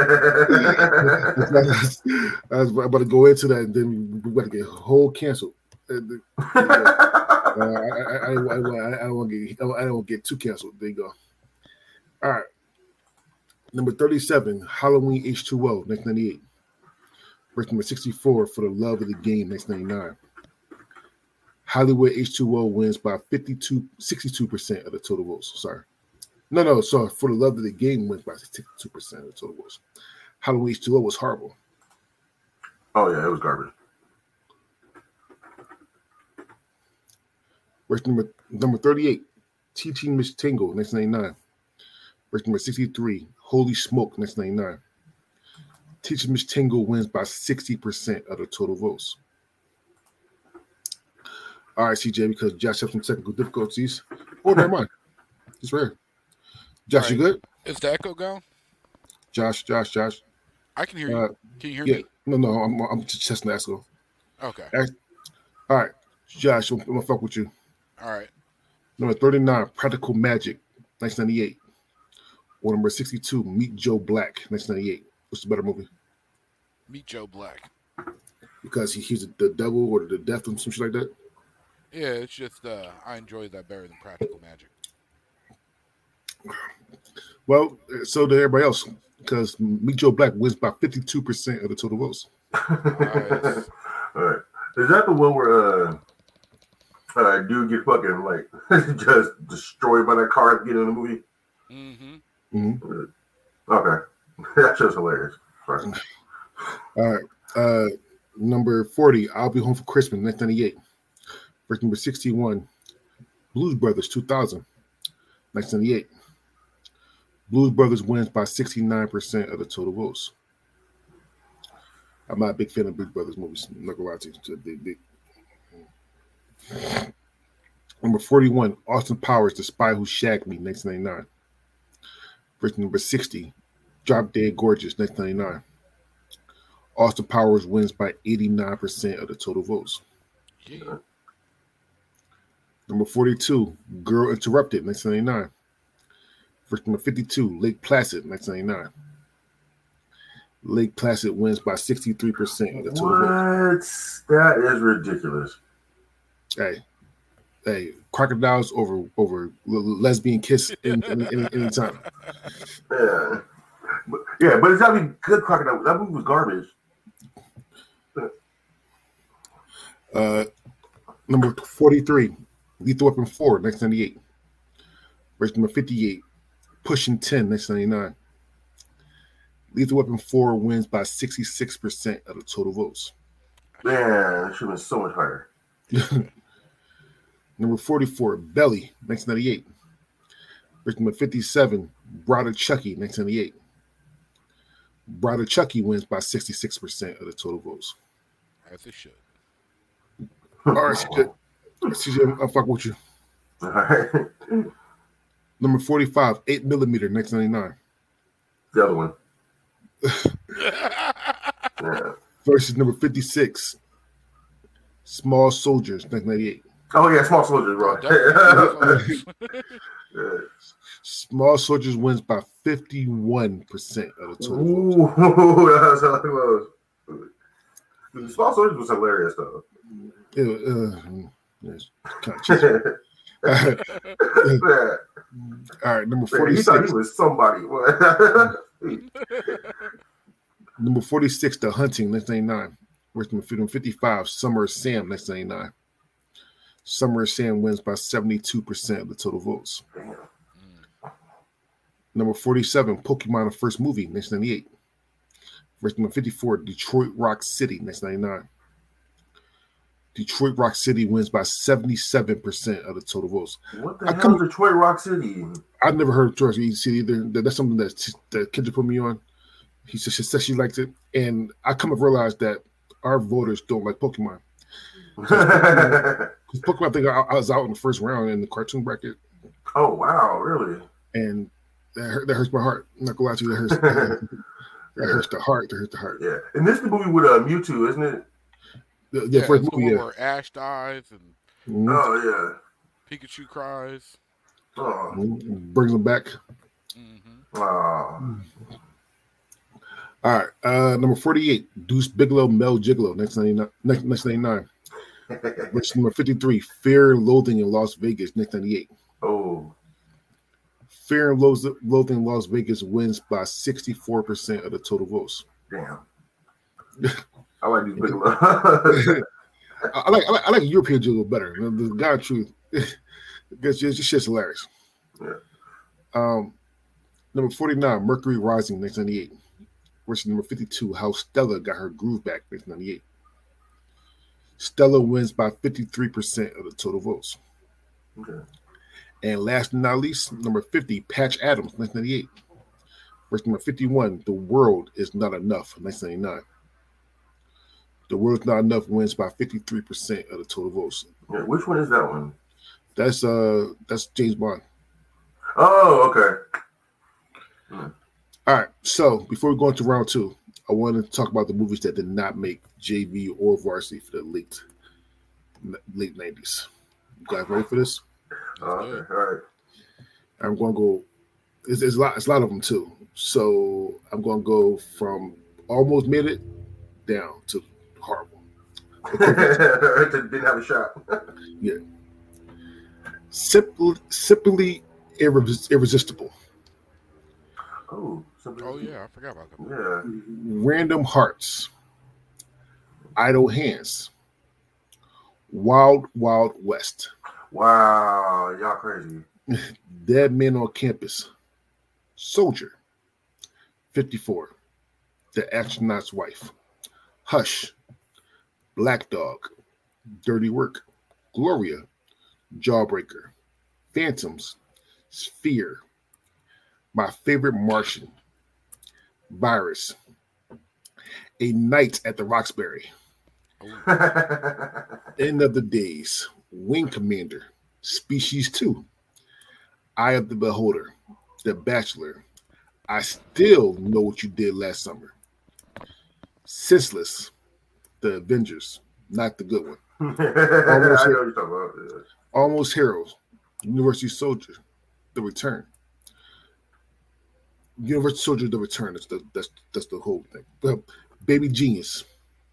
S2: I was about to go into that, and then we got to get whole canceled. Uh, I, I, I, I, I don't want to get, I don't want to get too canceled. There you go. All right. Number thirty-seven, Halloween H two O, nineteen ninety-eight. Versus number sixty-four, For the Love of the Game, nineteen ninety-nine. Hollywood H two O wins by fifty-two, sixty-two percent of the total votes. Sorry. No, no, sorry. For the Love of the Game wins by sixty-two percent of the total votes. Halloween H two O was horrible.
S3: Oh, yeah, it was garbage.
S2: Versus number, number thirty-eight, Teaching Miss Tingle, nineteen ninety-nine. Versus number sixty-three, Holy Smoke, nineteen ninety-nine. Teacher Miss Tingle wins by sixty percent of the total votes. All right, C J, because Josh has some technical difficulties. Oh, never mind. It's rare. Josh, right. You good?
S4: Is the echo gone?
S2: Josh, Josh, Josh.
S4: I can hear you. Uh, can you hear
S2: yeah,
S4: me?
S2: No, no, I'm, I'm just testing the echo.
S4: Okay.
S2: All right, Josh, I'm, I'm going to fuck with you.
S4: All right.
S2: Number thirty-nine, Practical Magic, nineteen ninety-eight. Or number sixty-two, Meet Joe Black, nineteen ninety-eight. What's the better movie?
S4: Meet Joe Black.
S2: Because he, he's the devil or the death or some shit like that?
S4: Yeah, it's just uh, I enjoy that better than Practical Magic.
S2: Well, so did everybody else, because Meet Joe Black wins by fifty-two percent of the total votes.
S3: Nice. All right. Is that the one where uh, uh dude get fucking like just destroyed by that car at the beginning of the movie?
S4: Mm-hmm.
S2: Mm-hmm.
S3: Okay. That's just hilarious. Sorry.
S2: All right. Uh, number forty, I'll Be Home for Christmas, nineteen ninety-eight. Verse number sixty-one, Blues Brothers, two thousand, nineteen ninety-eight. Blues Brothers wins by sixty-nine percent of the total votes. I'm not a big fan of Blues Brothers movies. I'm not gonna lie to you. It's a big, big. Number forty-one, Austin Powers, The Spy Who Shagged Me, nineteen ninety-nine. Verse number sixty, Drop Dead Gorgeous, nineteen ninety-nine. Austin Powers wins by eighty-nine percent of the total votes.
S4: Yeah.
S2: Number forty-two, Girl Interrupted, nineteen ninety-nine. Verse number fifty-two, Lake Placid, nineteen ninety-nine. Lake Placid wins by sixty-three percent of the total
S3: what?
S2: votes.
S3: That is ridiculous.
S2: Hey, hey, crocodiles over over lesbian kiss any, any, any, any time.
S3: Yeah. But, yeah, but it's gotta be good crocodile. That movie was garbage.
S2: Uh, number forty-three, Lethal Weapon four, nineteen ninety-eight. Verse number fifty-eight, Pushing ten, nineteen ninety-nine. Lethal Weapon four wins by sixty-six percent of the total votes.
S3: Man, it should have been so much higher.
S2: Number forty-four, Belly, nineteen ninety-eight. Verse number fifty-seven, Bride of Chucky, nineteen ninety-eight. Bride of Chucky wins by sixty-six percent of the total votes.
S4: As it should.
S2: All right, C J. C J, I'll fuck with you.
S3: All right.
S2: Number forty-five, eight millimeter, nineteen ninety-nine.
S3: The other one. Yeah.
S2: Versus number fifty-six, Small Soldiers, nineteen ninety-eight.
S3: Oh, yeah, Small Soldiers, bro.
S2: Yeah. Small Soldiers wins by fifty-one percent of the total
S3: Ooh,
S2: votes.
S3: that's how it was. Small Soldiers was hilarious, though.
S2: It, uh, yes, kind of cheesy.
S3: Yeah.
S2: All right, number
S3: Man,
S2: forty-six.
S3: he thought he was somebody.
S2: Number forty-six, The Hunting, nineteen ninety-nine. Versus number fifty-five, Summer of Sam, nineteen ninety-nine. Summer of Sam wins by seventy-two percent of the total votes.
S3: Damn.
S2: Number forty-seven, Pokemon the First Movie, nineteen ninety-eight. Versus number fifty-four, Detroit Rock City, nineteen ninety-nine. Detroit Rock City wins by seventy-seven percent of the total votes.
S3: What the
S2: I
S3: hell
S2: come,
S3: is Detroit Rock City?
S2: I've never heard of Detroit Rock City either. That's something that, that Kendra put me on. He said she, said she liked it. And I come to realize that our voters don't like Pokemon. Because Pokemon, I think I, I was out in the first round in the cartoon bracket.
S3: Oh, wow, really?
S2: And that, hurt, that hurts my heart. I'm not going to lie to you. That hurts, that, hurts, that hurts the heart. That hurts the heart.
S3: Yeah. And this is the movie with uh, Mewtwo, isn't it?
S2: The, the
S4: Yeah,
S2: first
S4: it's the
S2: movie,
S4: one
S2: yeah.
S4: where Ash dies and
S2: Mhm.
S3: Oh,
S4: Pikachu cries.
S3: yeah. Oh.
S2: Mhm. Brings them back.
S4: Mm-hmm.
S3: Oh.
S2: All right. Uh, number forty-eight, Deuce Bigelow, Mel Gigolo, nineteen ninety-nine. Which number fifty-three, Fear and Loathing in Las Vegas, nineteen ninety-eight.
S3: Oh.
S2: Fear and Loath- Loathing in Las Vegas wins by sixty-four percent of the total votes.
S3: Damn. I like these big love.
S2: I, I like I like I like European Gigolo better. The, the God truth, because it's just hilarious.
S3: Yeah.
S2: Um, number forty-nine, Mercury Rising, nineteen ninety-eight. Versus number fifty-two, How Stella Got Her Groove Back, nineteen ninety-eight. Stella wins by fifty-three percent of the total votes.
S3: Okay.
S2: And last but not least, number fifty, Patch Adams, nineteen ninety-eight. Verse number fifty-one, The World Is Not Enough, nineteen ninety-nine. The World Is Not Enough wins by fifty-three percent of the total votes.
S3: Yeah, which one is that one?
S2: That's uh that's James Bond.
S3: Oh, okay.
S2: Hmm. All right. So before we go into round two, I want to talk about the movies that did not make J V or varsity for the late late nineties. You guys ready for this?
S3: Oh, okay. All right.
S2: I'm going to go. There's, there's a lot. It's a lot of them too. So I'm going to go from almost made it down to horrible.
S3: Didn't have a shot.
S2: Yeah. Simply, simply irres- irresistible.
S3: Oh.
S5: Oh yeah, I forgot about that.
S3: Yeah.
S2: Random Hearts. Idle Hands. Wild Wild West.
S3: Wow, y'all crazy.
S2: Dead Men on Campus. Soldier. fifty-four. The Astronaut's Wife. Hush. Black Dog. Dirty Work. Gloria. Jawbreaker. Phantoms. Sphere. My Favorite Martian. Virus. A Night at the Roxbury. End of the Days. Wing Commander. Species two. Eye of the Beholder. The Bachelor. I Still Know What You Did Last Summer. Senseless. The Avengers. Not the good one.
S3: Almost, I know what you're talking about. Yeah.
S2: Almost Heroes. University Soldier. The Return. University Soldier, The Return. That's the that's that's the whole thing. But Baby Genius.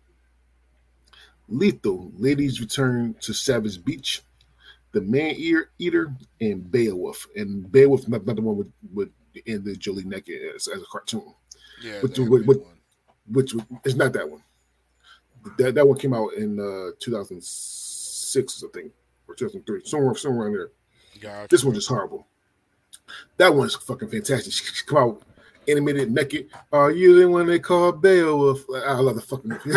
S2: Lethal. Ladies Return to Savage Beach. The Man Eater and Beowulf. And Beowulf, not, not the one with with the Jolie naked as, as a cartoon.
S5: Yeah,
S2: which, which, which, which is not that one. That that one came out in uh, two thousand six, I think, or two thousand three, somewhere somewhere around there.
S5: Gotcha.
S2: This one's just horrible. That one's fucking fantastic. She, she come out animated naked. Are you the one they call Beowulf? I love the fucking movie.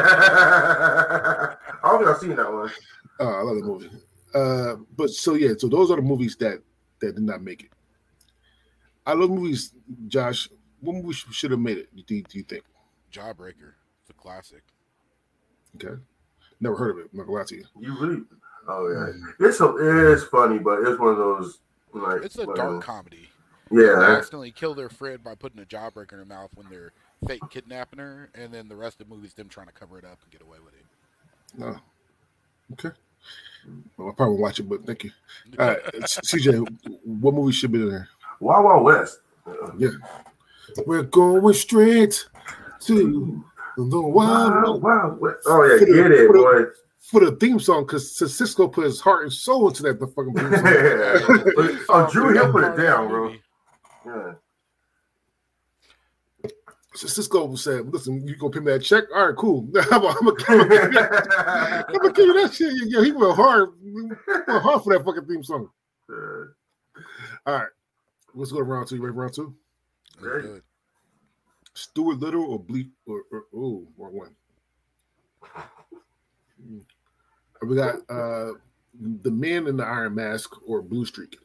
S3: I don't think I've seen that one.
S2: Uh, I love the movie. Uh, but so yeah, so those are the movies that that did not make it. I love movies, Josh. What movie should have made it? Do, do you think?
S5: Jawbreaker, the classic.
S2: Okay, never heard of it. I'm not gonna lie to you.
S3: You really? Oh yeah, it's a, it is funny, but it's one of those like
S5: it's a
S3: well,
S5: dark comedy.
S3: Yeah,
S5: they accidentally kill their friend by putting a jawbreaker in her mouth when they're fake kidnapping her, and then the rest of the movie is them trying to cover it up and get away with it.
S2: No, okay. Well, I probably won't watch it, but thank you. All right, C J, what movie should be in there?
S3: Wild Wild West.
S2: Yeah, we're going straight to the Wild
S3: Wild West. Oh yeah, the, get it,
S2: for
S3: boy.
S2: The, for the theme song, because Cisco put his heart and soul into that. The fucking theme song.
S3: Oh, Drew, he'll put it down, bro. Yeah.
S2: So Cisco said, "Listen, you gonna pay me that check? All right, cool. I'm gonna give you that shit. Yo, he went hard, went hard for that fucking theme song." Uh, All right, let's go to round two. You ready for round two?
S3: Ready.
S2: Stuart Little or Bleak or, or oh, wrong one. We got uh, The Man in the Iron Mask or Blue Streak.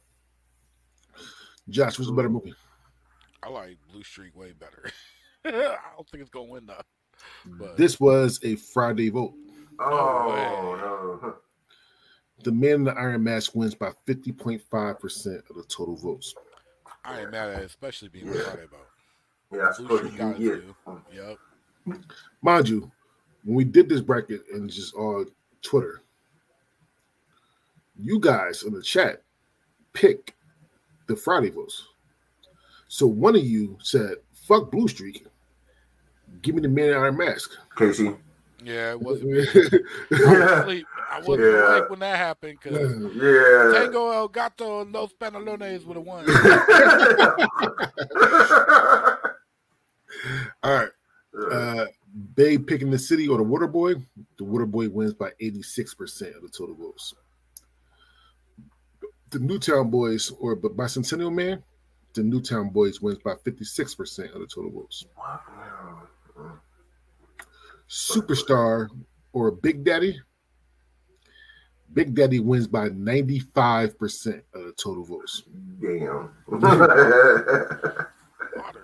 S2: Josh, what's a better movie?
S5: I like Blue Streak way better. I don't think it's gonna win though. But
S2: this was a Friday vote.
S3: Oh no!
S2: The Man in the Iron Mask wins by fifty point five percent of the total votes.
S5: I ain't mad at it, especially being a Friday vote.
S3: Yeah, I suppose you can get.
S5: Yep.
S2: Mind you, when we did this bracket and just on Twitter, you guys in the chat pick the Friday votes. So one of you said, "Fuck Blue Streak, give me the Man in the Iron Mask."
S3: Casey.
S5: Yeah, it wasn't me. I, was I wasn't yeah. like when that happened because
S3: yeah.
S5: Tango El Gato Los Pantalones would have won.
S2: All right. Uh, Babe picking the City or the Water Boy. The Water Boy wins by eighty-six percent of the total votes. The Newtown Boys or Bicentennial Man. The Newtown Boys wins by fifty-six percent of the total votes. Superstar or Big Daddy. Big Daddy wins by ninety-five percent of the total votes.
S3: Damn.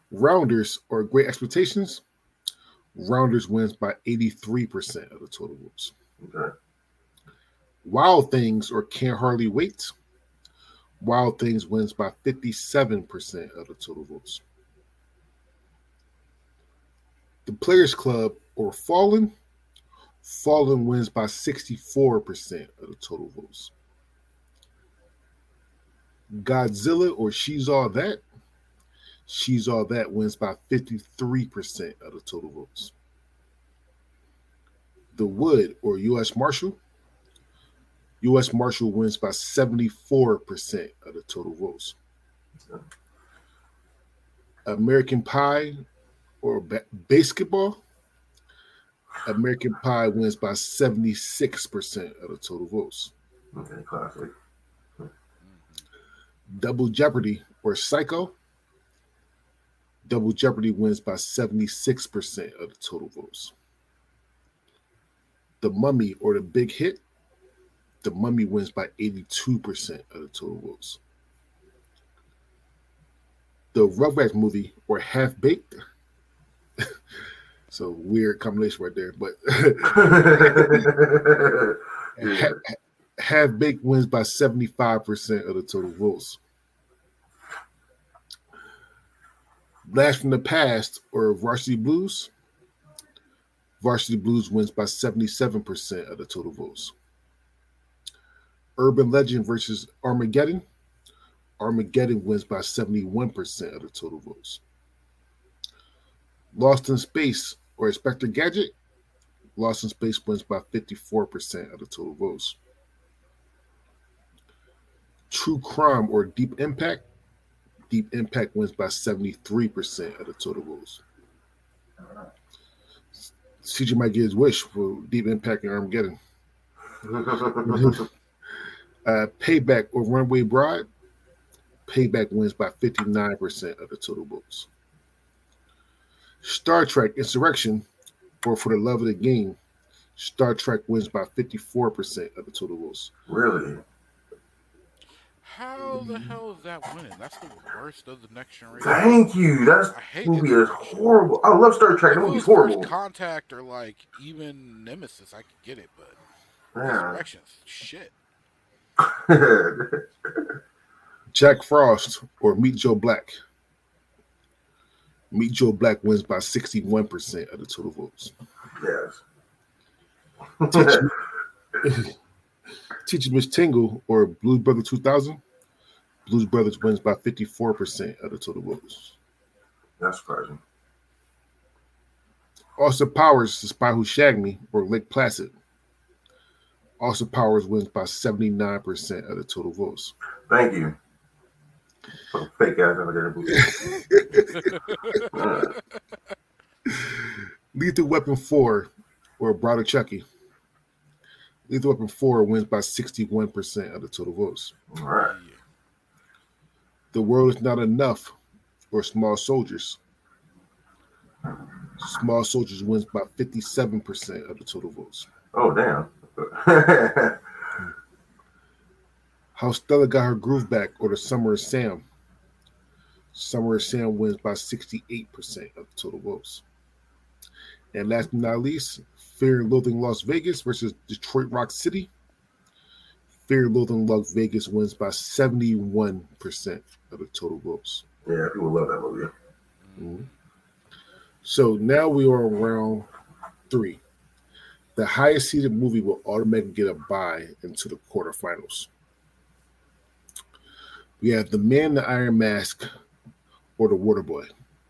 S2: Rounders or Great Expectations. Rounders wins by eighty-three percent of the total votes.
S3: Okay.
S2: Wild Things or Can't Hardly Wait. Wild Things wins by fifty-seven percent of the total votes. The Players Club or Fallen. Fallen wins by sixty-four percent of the total votes. Godzilla or She's All That. She's All That wins by fifty-three percent of the total votes. The Wood or U S Marshal. U S Marshal wins by seventy-four percent of the total votes. American Pie or ba- Basketball. American Pie wins by seventy-six percent of the total votes.
S3: Okay, classic.
S2: Double Jeopardy or Psycho. Double Jeopardy wins by seventy-six percent of the total votes. The Mummy or The Big Hit. The Mummy wins by eighty-two percent of the total votes. The Rugrats movie or Half Baked. So weird combination right there, but
S3: Yeah.
S2: Half Baked wins by seventy-five percent of the total votes. Blast from the Past or Varsity Blues. Varsity Blues wins by seventy-seven percent of the total votes. Urban Legend versus Armageddon. Armageddon wins by seventy-one percent of the total votes. Lost in Space or Inspector Gadget. Lost in Space wins by fifty-four percent of the total votes. True Crime or Deep Impact. Deep Impact wins by seventy-three percent of the total votes. C J might get his wish for Deep Impact and Armageddon. uh, Payback or Runaway Bride. Payback wins by fifty-nine percent of the total votes. Star Trek Insurrection or For the Love of the Game. Star Trek wins by fifty-four percent of the total votes.
S3: Really?
S5: How the hell is that winning? That's the worst of the Next Generation.
S3: Thank you. That
S5: I hate
S3: movie
S5: it.
S3: is horrible. I love Star Trek.
S5: If
S3: That
S5: it
S3: movie's
S5: was
S3: horrible.
S5: First Contact or like even Nemesis, I could get it, but
S3: Yeah.
S5: Insurrection's shit.
S2: Jack Frost or Meet Joe Black. Meet Joe Black wins by sixty-one percent of the total votes.
S3: Yes.
S2: Teacher Miss Tingle or Blues Brothers two thousand. Blues Brothers wins by fifty-four percent of the total votes.
S3: That's surprising.
S2: Austin Powers, The Spy Who Shagged Me or Lake Placid. Austin Powers wins by seventy-nine percent of the total votes.
S3: Thank you. Fucking fake ass alligator movie.
S2: Lethal Weapon four or Brother Chucky. Lethal Weapon four wins by sixty-one percent of the total votes.
S3: All right.
S2: The World Is Not Enough or Small Soldiers. Small Soldiers wins by fifty-seven percent of the total votes.
S3: Oh, damn.
S2: How Stella Got Her Groove Back or The Summer of Sam. Summer of Sam wins by sixty-eight percent of the total votes. And last but not least, Fear and Loathing Las Vegas versus Detroit Rock City. Fear and Loathing Las Vegas wins by seventy-one percent of the total votes.
S3: Yeah, people love that movie.
S2: Mm-hmm. So now we are on round three. The highest seeded movie will automatically get a bye into the quarterfinals. We have The Man in the Iron Mask or The Waterboy.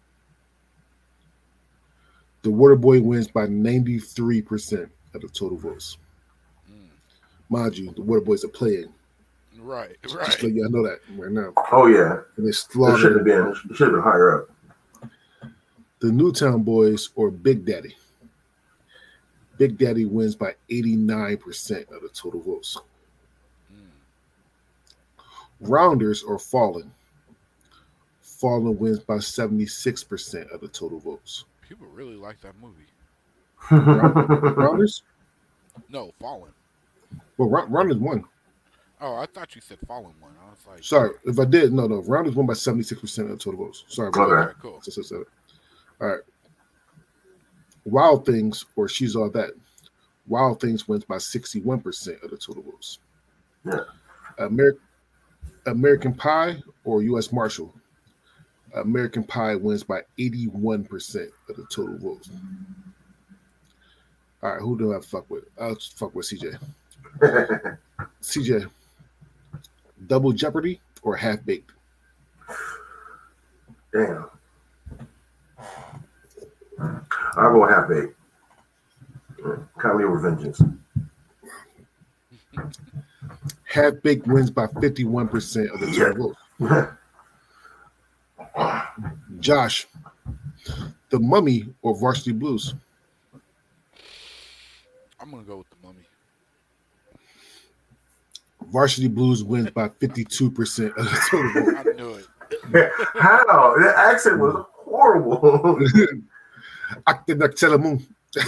S2: The Waterboy wins by ninety-three percent of the total votes.
S5: Mm.
S2: Mind you, The Waterboy's a play-in.
S5: Right,
S2: Just
S5: right.
S2: so y'all know that right now.
S3: Oh, yeah.
S2: And they
S3: It should
S2: slaughtered
S3: have been, it should have been higher up.
S2: The Newtown Boys or Big Daddy. Big Daddy wins by eighty-nine percent of the total votes.
S5: Mm.
S2: Rounders or Fallen. Fallen wins by seventy-six percent of the total votes.
S5: People really like that movie.
S2: Rounders?
S5: No, Fallen.
S2: Well, Rounders won.
S5: Oh, I thought you said Fallen one. I was like,
S2: Sorry, if I did, no, no. Rounders won by seventy-six percent of the total votes. Sorry about
S3: Okay.
S2: that.
S5: okay, cool.
S2: So, so, so. All right. Wild Things or She's All That. Wild Things wins by sixty-one percent of the total votes.
S3: Yeah.
S2: Amer- American Pie or U S Marshal. American Pie wins by eighty-one percent of the total votes. All right, who do I fuck with? I'll fuck with C J. C J, Double Jeopardy or Half Baked?
S3: Damn. I'll go half baked. Comedy or vengeance.
S2: Half Baked wins by fifty-one percent of the total votes. Josh, The Mummy or Varsity Blues?
S5: I'm gonna go with The Mummy.
S2: Varsity Blues wins by fifty-two percent of the total vote.
S5: I knew it.
S3: How? That accent was horrible.
S2: Acte Noctelamoon.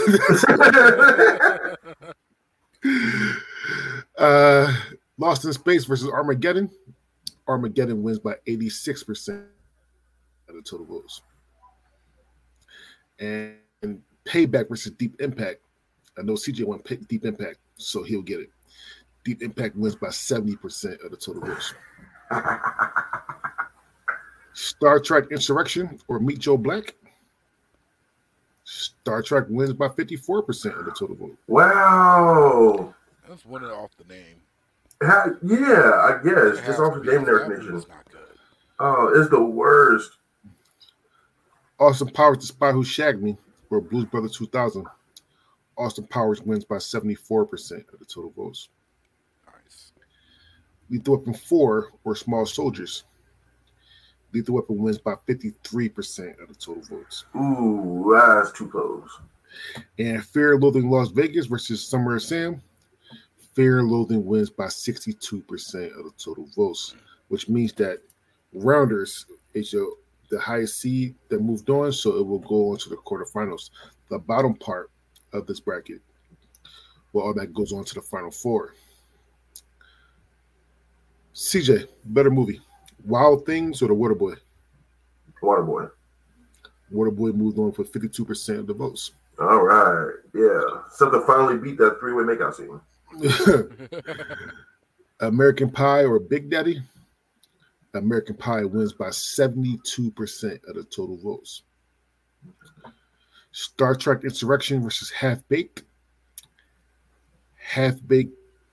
S2: uh, Lost in Space versus Armageddon. Armageddon wins by eighty-six percent of the total votes. And Payback versus Deep Impact. I know C J won Deep Impact, so he'll get it. Deep Impact wins by seventy percent of the total votes. Star Trek Insurrection or Meet Joe Black. Star Trek wins by fifty-four percent of the total vote.
S3: Wow.
S5: That's one off the name.
S3: How, yeah, I guess.
S5: It
S3: Just
S5: has
S3: off
S5: to
S3: the
S5: be,
S3: name
S5: 'cause that
S3: recognition.
S5: movie's not good.
S3: Oh, it's the worst.
S2: Austin Powers, The Spy Who Shagged Me, or Blues Brothers two thousand. Austin Powers wins by seventy-four percent of the total votes.
S5: Nice.
S2: Lethal Weapon four, or Small Soldiers. Lethal Weapon wins by fifty-three percent of the total votes.
S3: Ooh, that's too close.
S2: And Fear and Loathing Las Vegas versus Summer of Sam. Fear and Loathing wins by sixty-two percent of the total votes, which means that Rounders is your, the highest seed that moved on, so it will go on to the quarterfinals. The bottom part of this bracket, well, all that goes on to the final four. C J, better movie, Wild Things or The Waterboy?
S3: Waterboy.
S2: Waterboy moved on for fifty-two percent of the votes.
S3: All right. Yeah. Something finally beat that three-way makeout scene.
S2: American Pie or Big Daddy? American Pie wins by seventy-two percent of the total votes. Star Trek Insurrection versus Half Baked. Half Baked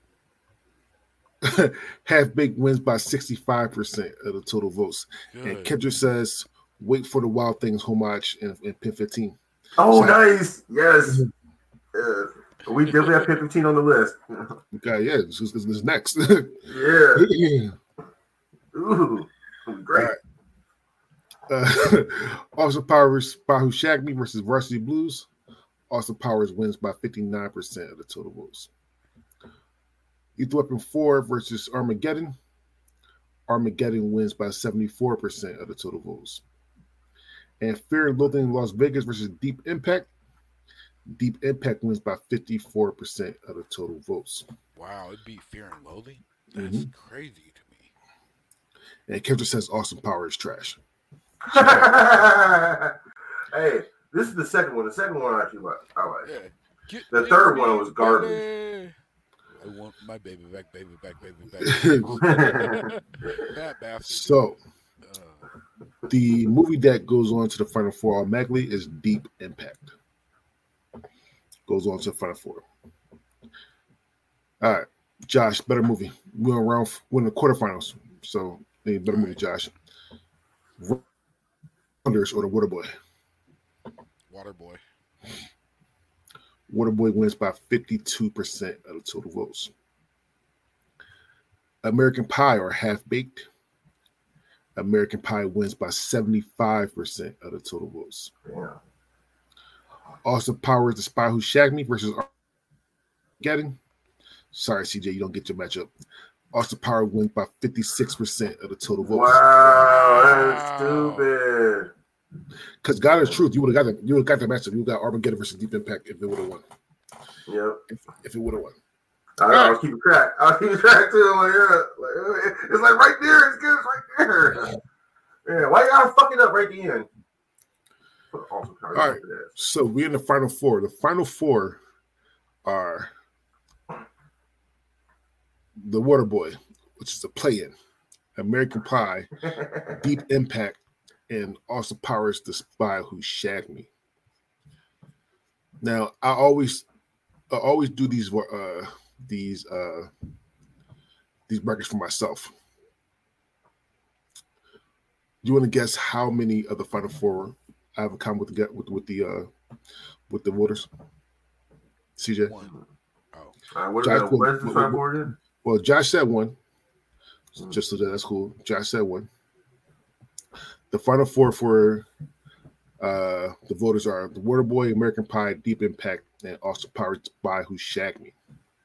S2: Half Baked wins by sixty-five percent of the total votes.
S5: Good.
S2: And Kendra says, wait for the Wild Things homage in, in Pin fifteen.
S3: Oh,
S2: So-
S3: nice. Yes. Yeah. We definitely have Pin fifteen on the list.
S2: Okay, yeah, this is, this is next.
S3: Yeah. Ooh. Great.
S2: All Uh, Austin Powers, Spy Who Shagged Me versus Varsity Blues. Austin Powers wins by fifty-nine percent of the total votes. Lethal Weapon four versus Armageddon. Armageddon wins by seventy-four percent of the total votes. And Fear and Loathing in Las Vegas versus Deep Impact. Deep Impact wins by fifty-four percent of the total votes.
S5: Wow, it beat Fear and Loathing? That's
S2: Mhm.
S5: crazy to me.
S2: And Kendra says Austin Powers is trash.
S3: Hey, this is the second one. The second one I actually like. I like.
S5: Yeah. Get
S3: The
S5: me,
S3: third one was garbage.
S5: baby. I want my baby back, baby back, baby back. That bastard.
S2: So
S5: Uh,
S2: the movie that goes on to the final four automatically is Deep Impact. Goes on to the final four. All right, Josh, better movie. We're around. We're in the quarterfinals, so hey, better movie, Josh. Rounders or The Waterboy?
S5: Waterboy.
S2: Waterboy wins by fifty-two percent of the total votes. American Pie or Half Baked? American Pie wins by seventy-five percent of the total votes.
S3: Yeah.
S2: Austin Powers, The Spy Who Shagged Me versus Armageddon. Sorry, C J, you don't get your matchup. Austin Powers wins by fifty-six percent of the total votes.
S3: Wow, that's stupid.
S2: Because God is truth, you would have got the you would have got the matchup. You would got Armageddon versus Deep Impact if it would have won.
S3: Yep.
S2: If, if it would have won.
S3: I, I was keeping track. I was keeping track too. I'm like, yeah, like, it's like right there. It's good. It's right there. Yeah, why you gotta fuck it up right at the end? Awesome.
S2: All right. So we're in the final four. The final four are The Waterboy, which is a play-in, American Pie, Deep Impact, and Austin Powers, The Spy Who Shagged Me. Now, I always, I always do these, uh, these, uh, these brackets for myself. Do you want to guess how many of the final four I have a comment with the with, with the uh, with the voters? C J.
S3: One. Oh, uh, what is that? Where's the final four again?
S2: Well, Josh said one. Just so that that's cool. Josh said one. The final four for uh, the voters are The Waterboy, American Pie, Deep Impact, and Austin Powers Spy Who Shagged Me.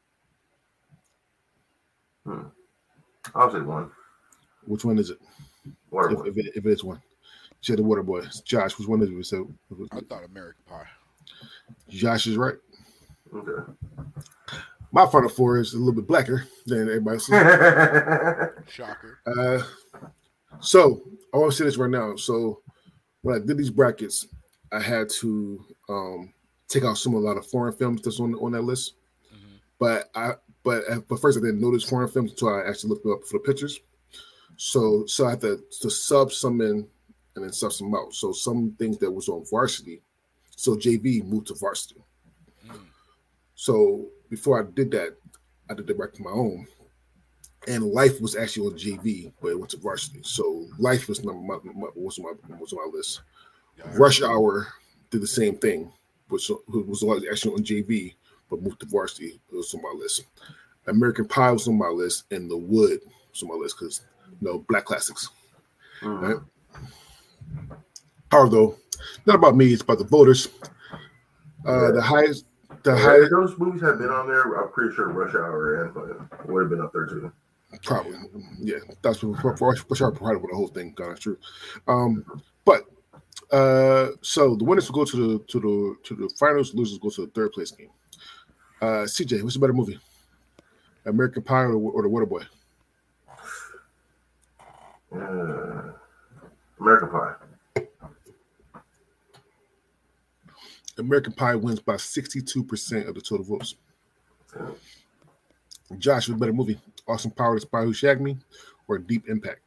S3: Hmm. I'll say one.
S2: Which one is it?
S3: Waterboy.
S2: If, if, it, if it is one. You said The Waterboy. Josh, which one is it? So,
S5: I thought American Pie.
S2: Josh is right.
S3: Okay.
S2: My final four is a little bit blacker than everybody else's.
S5: Shocker.
S2: Uh, so I want to say this right now. So when I did these brackets, I had to um, take out some a lot of foreign films that's on on that list. Mm-hmm. But I but but first I didn't notice foreign films until I actually looked up for the pictures. So so I had to, to sub some in and then sub some out. So some things that was on varsity, so J V moved to varsity. Mm. So before I did that, I did the bracket on my own. And Life was actually on J V, but it went to varsity. So Life was number my, my, was on my was on my list. Yeah. Rush Hour did the same thing, which was actually on J V, but moved to varsity. It was on my list. American Pie was on my list, and The Wood was on my list because you know black classics. Mm-hmm. Right? However, though, not about me. It's about the voters. Uh,
S3: yeah.
S2: The highest. The
S3: yeah,
S2: highest.
S3: If those movies had been on there, I'm pretty sure Rush Hour and would have been up there too.
S2: Probably, yeah. That's what Rush Hour probably with the whole thing. God, that's true. Um, but uh, so the winners will go to the to the to the finals. Losers go to the third place game. Uh, C J, what's a better movie? American Pie or, or The Waterboy?
S3: Uh, American Pie.
S2: American Pie wins by sixty-two percent of the total votes. Josh, what's a better movie? Austin Powers, The Spy Who Shagged Me, or Deep Impact?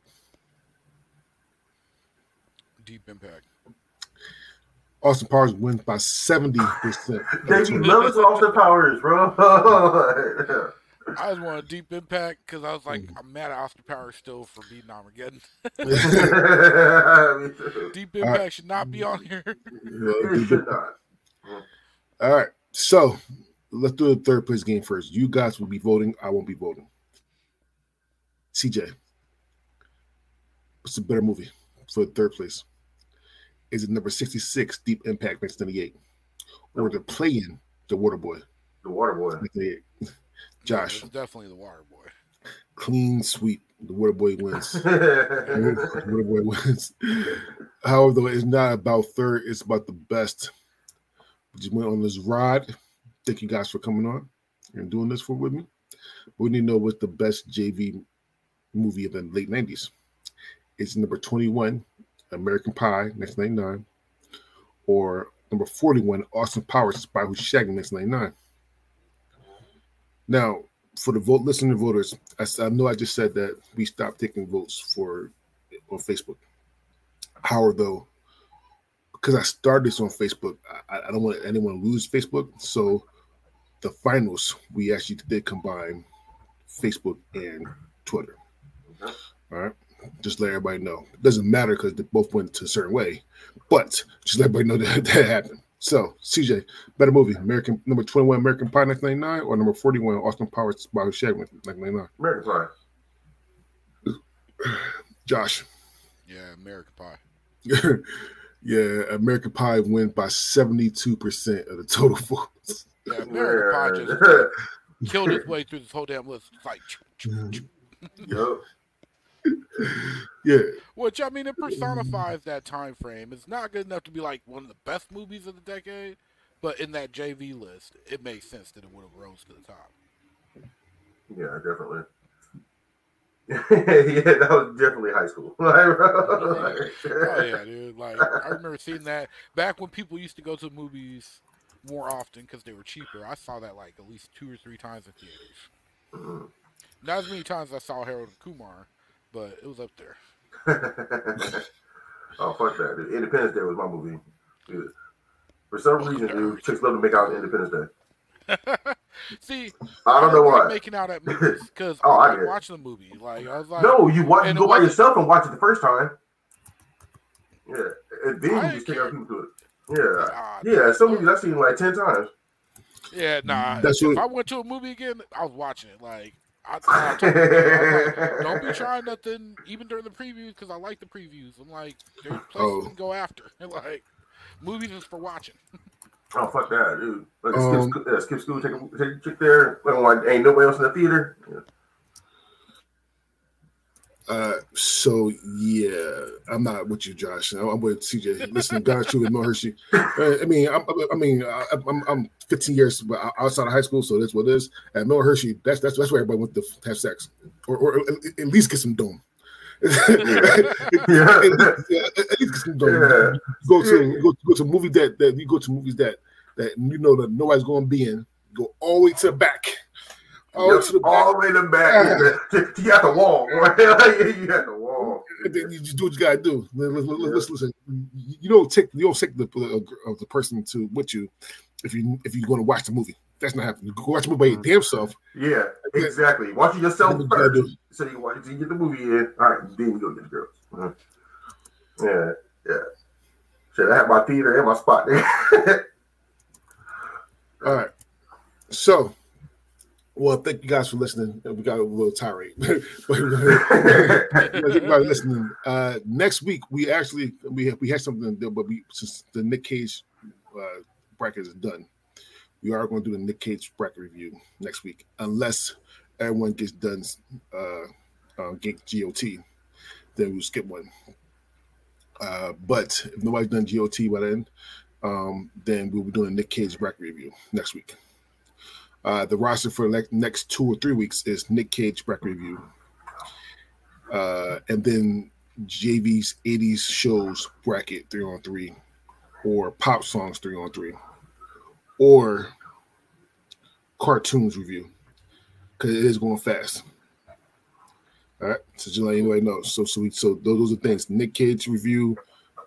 S5: Deep Impact.
S2: Austin Powers wins by seventy percent.
S3: Baby loves Austin Powers, bro.
S5: I just want a Deep Impact because I was like, mm. I'm mad at Austin Powers still for beating Armageddon. Deep Impact right. should not be on here.
S3: It should not.
S2: All right, so let's do the third place game first. You guys will be voting. I won't be voting. C J, what's a better movie for the third place? Is it number sixty-six, Deep Impact, nineteen ninety-eight, or the play-in, The Waterboy?
S3: The Waterboy.
S2: Josh.
S5: Yeah, it's definitely The Waterboy.
S2: Clean sweep. The Waterboy wins. The Waterboy wins. However, though, it's not about third. It's about the best. We just went on this ride. Thank you guys for coming on and doing this for with me. We need to know what's the best J V movie of the late nineties. It's number twenty-one, American Pie, nineteen ninety-nine, or number forty-one, Austin Powers, Spy Who Shagged Me, nineteen ninety-nine. Now, for the vote, listener voters, I, I know I just said that we stopped taking votes for on Facebook. However, though, because I started this on Facebook, I, I don't want anyone to lose Facebook. So the finals, we actually did combine Facebook and Twitter. All right. Just let everybody know. It doesn't matter because they both went to a certain way, but just let everybody know that that happened. So, C J, better movie, American number twenty-one, American Pie, nineteen ninety-nine, or number forty-one, Austin Powers, Spy Who Shagged Me, nineteen ninety-nine?
S3: American
S2: Pie. Josh.
S5: Yeah, American Pie.
S2: Yeah, American Pie wins by seventy-two percent of the total votes.
S5: Yeah, American Pie just killed his way through this whole damn list. It's like,
S3: yep.
S2: Yeah.
S5: Which, I mean, it personifies that time frame. It's not good enough to be like one of the best movies of the decade, but in that J V list, it makes sense that it would have rose to the top.
S3: Yeah, definitely. Yeah, that was definitely high school.
S5: oh yeah, dude. Like I remember seeing that back when people used to go to movies more often because they were cheaper. I saw that like at least two or three times in theaters.
S3: Mm.
S5: Not as many times as I saw Harold and Kumar, but it was up there.
S3: Oh fuck that! Dude. Independence Day was my movie. Dude. For some reason, dude, chicks love to make out on Independence Day.
S5: See,
S3: I don't know
S5: like
S3: why.
S5: Making out at movies because
S3: oh,
S5: I
S3: I
S5: like
S3: get
S5: watching the movie. Like I was like,
S3: no, you watch, you go by yourself and watch it the first time. Yeah, and then
S5: I
S3: you just take other people to it. Yeah,
S5: nah,
S3: yeah. Some movies I've seen like ten times.
S5: Yeah, nah.
S2: That's
S5: if
S2: what,
S5: I went to a movie again, I was watching it. Like I, I told you, I was like, don't be trying nothing even during the previews because I like the previews. I'm like, there's places
S2: Oh.
S5: you can go after. Like movies is for watching.
S3: Oh fuck that, dude! Like
S2: Um,
S3: skip, uh, skip school, take a, take a chick there. Like, ain't nobody else in the theater. Yeah.
S2: Uh, so yeah, I'm not with you, Josh. I'm with C J. Listen, God, true with Mo Hershey. Uh, I mean, I'm, I mean, I- I'm, I'm fifteen years outside of high school, so that's what it is. At Mo Hershey, that's that's that's where everybody went to have sex, or, or at least get some dome.
S3: Yeah.
S2: at, least, yeah, at least get some dome.
S3: Yeah.
S2: Go to go, go to movies that that you go to movies that that you know that nobody's going to be in. Go all the way to the back. All,
S3: Yep,
S2: to the
S3: all
S2: back.
S3: the way to the back. You got the wall. You got the wall.
S2: And then you just do what you gotta do. Listen, listen, listen. You don't take you don't take the uh, the person to with you if you if you're going to watch the movie. That's not happening. You go watch the movie by your damn self.
S3: Yeah, exactly. Watch it yourself
S2: That's what you gotta
S3: first.
S2: do.
S3: So you watch, you get the movie in. All right, then you go get the girls. Mhm. Yeah, yeah. Shit, I have my theater and my spot there.
S2: All right. So, well, thank you guys for listening. We got a little tirade. Thank you for listening. Uh, next week we actually we have, we had something to do, but we since the Nick Cage uh, bracket is done, we are going to do the Nick Cage bracket review next week, unless everyone gets done uh, uh, get G O T, then we'll skip one. Uh, but if nobody's done G O T by then, um, then we'll be doing a Nick Cage bracket review next week. Uh, the roster for the next two or three weeks is Nick Cage bracket review, uh, and then J V's eighties shows bracket three on three, or pop songs three on three, or cartoons review, because it is going fast. All right, so just let anybody know. So, so, we, so those, those are things. Nick Cage review,